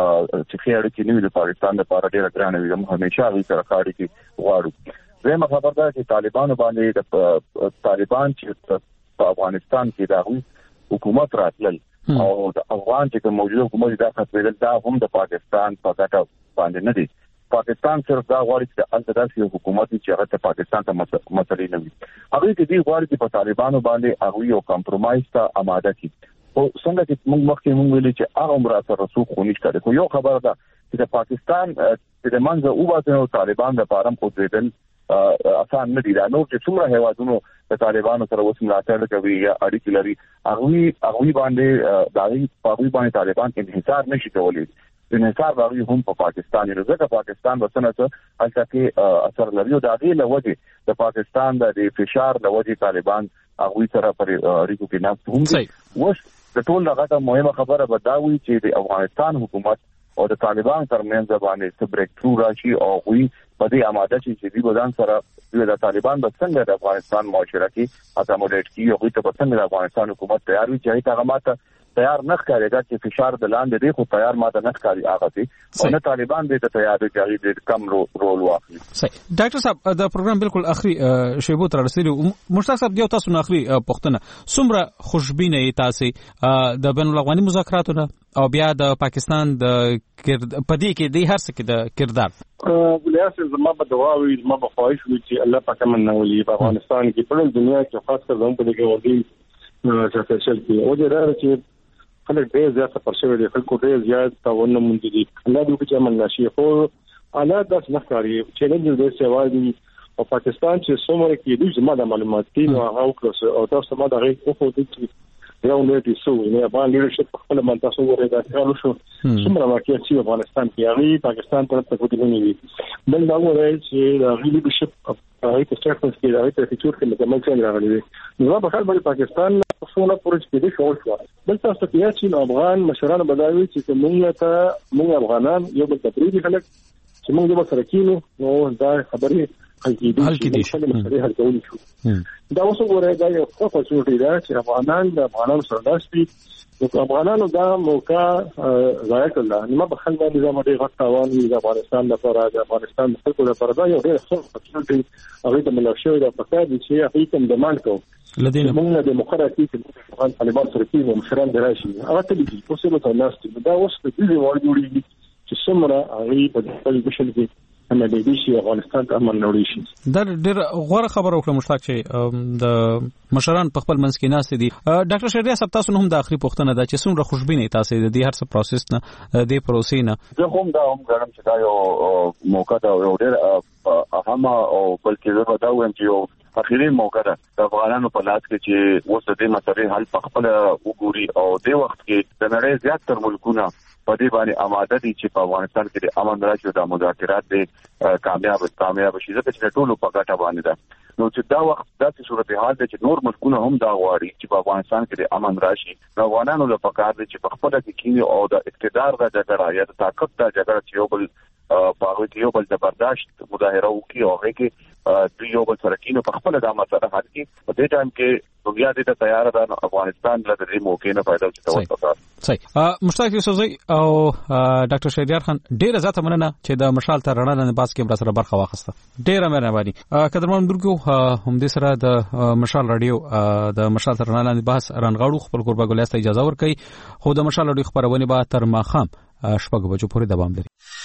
چې خېړ کې نیو د پاکستان لپاره ډېر ګران وي هم همیشه وی سره کاری کې غواړو زموږ خبر ده چې طالبانو باندې د طالبان چې په افغانستان کې د حکومت راتلل او د افغان چې موجوده حکومت دا ختمېدل دا هم د پاکستان په ګټه باندې نه دي پاکستان صرف دا غواړي چې د انتداسي حکومت چې هغه ته پاکستان ته مسلې نه وي هغه کې دی غواړي چې په طالبانو باندې هغه یو کمپرمایز ته آماده کړي او څنګه چې موږ مخکې موږ ویلي چې هغه عمره سره رسوخ خونی کړي خو یو خبره ده چې د پاکستان د منځه او باندې طالبان د پارم خو دیدل آسان نه دي دا نو چې څومره هیوادونو د طالبانو سره وسم ملاتړ کوي یا اړیکې لري هغه هغه باندې داغي په باندې طالبان انحصار نشي کولای انحصار راوي هم په پاکستان یې زګه پاکستان وسنه هلته کې اثر لري او داغي لوجه د پاکستان د فشار لوجه طالبان هغه سره پر اړیکو کې نه هم وس د ټول لغته مهمه خبره بداوي چې د افغانستان حکومت او د طالبان ترمنځ باندې څه بریک تھرو راشي او غوي په دې آماده چې د بدن سره د طالبان د څنګه د افغانستان معاشره کې اکاموډیټ کی او ته په څنګه د افغانستان حکومت تیار وي چې هغه ماته تیار نه ښکارېږي چې فشار د لاندې دی خو تیار ماته نه ښکاري هغه دي او نه طالبان دې ته تیار دي چې د کم رول واخلي صحیح ډاکټر صاحب دا پروګرام بالکل اخري شیبو تر رسیدو مشتاق صاحب یو تاسو نه اخري پښتنه څومره خوشبینه تاسو د بین الاقوامي مذاکراتو نه او بیا د پاکستان د پدې کې د هر څه کې د کردار ولیاسه زما په دواوی زما په خواهش وي چې الله پاک من نه ولي په افغانستان کې په دنیا کې خاص کر زموږ په دې کې ودی چې فشل کې او دا چې خلک ډېر زیات پر شوی دي خلکو ډېر زیات تاونه مونږ دي الله دې چې عمل نشي خو انا داس نه کوي چیلنج دې سوال دي او پاکستان چې څومره کې دې زما د معلوماتي او هاو او تاسو ما دا غي خو دې یو نه دي سو نه باندې لیدرشپ خپل منځو ورته دا کارو شو څومره واقعي چې افغانستان کې هغه پاکستان طرف ته کوي نه وي بل دا وایي چې هغه لیدرشپ هغه په سټارټس کې هغه په فیچر کې مکمل څنګه راغلي دي نو په خپل باندې پاکستان څونه پروژه کې دي شو شو بل تاسو کې چې افغان مشران بداوي چې موږ ته موږ افغانان یو بل تفریدي خلک چې موږ به سره کینو نو دا خبرې حل کې دي چې مسلې حل کول شو دا اوس وګورئ دا یو څه فصلټی دا چې افغانان د افغانانو سره داسي نو افغانانو دا موقع ضایع کړل نو په خل باندې دا مډي غټاوان د افغانستان لپاره د افغانستان د خلکو لپاره دا یو ډېر ښه فصلټی هغه د ملاشي د پکار دي چې هغه کوم ډیماند کوي لدينا موږ د مقرراتي چې افغان طالبان سره کې مشران دراشي هغه ته دي په څه په ناس دا اوس په دې وړ جوړیږي چې څومره هغه په خپل بشل کې هم د دې شي افغانستان ته امن نوړي شي دا ډېر غوړه خبره وکړه مشتاق چې د مشران په خپل منځ کې ناس دي ډاکټر شهریار صاحب تاسو هم د اخري پوښتنه ده چې څومره خوشبینه تاسو د دې هر څه پروسس نه د پروسې نه زه هم دا هم غواړم چې دا یو موقع دا یو ډېر اهمه او بلکې زه به دا وایم چې یو اخیری موقع ده د افغانانو په لاس کې چې اوس د دې مسلې حل په خپل وګوري او د وخت کې د نړۍ زیات تر ملکونه په دې باندې آماده دي چې په افغانستان کې د امن راشي او د مذاکرات د کامیاب کامیاب شي ځکه چې ټول په ګټه باندې ده نو چې دا وخت داسې صورتحال ده چې نور ملکونه هم دا غواړي چې په افغانستان کې د امن راشي. نو افغانانو له پکار دي چې په خپل کې کینی او د اقتدار د جګړه یا د طاقت د جګړه چې یو بل په هغه کې یو بل د برداشت مظاهره وکړي او هغه کې د یو بل سره کینو په خپل د مسله حل کې په دې ټایم کې دنیا دې ته تیار ده افغانستان له دې موقع نه فائدہ وچته. صحیح. مشتاق یوسفزئی او ډاکټر شهریار خان ډیره زیاته مننه چې د مشال تر رڼا لاندې باس کې سره برخه واخیسته. ډیره مهرباني. قدرمن درکو هم دې سره د مشال رادیو د مشال تر رڼا لاندې بحث رانغاړو خپل قربا ګلیاسته اجازه ورکړي. خو د مشال رادیو خبرونه به تر ماخام شپږ بجو پورې دوام لري.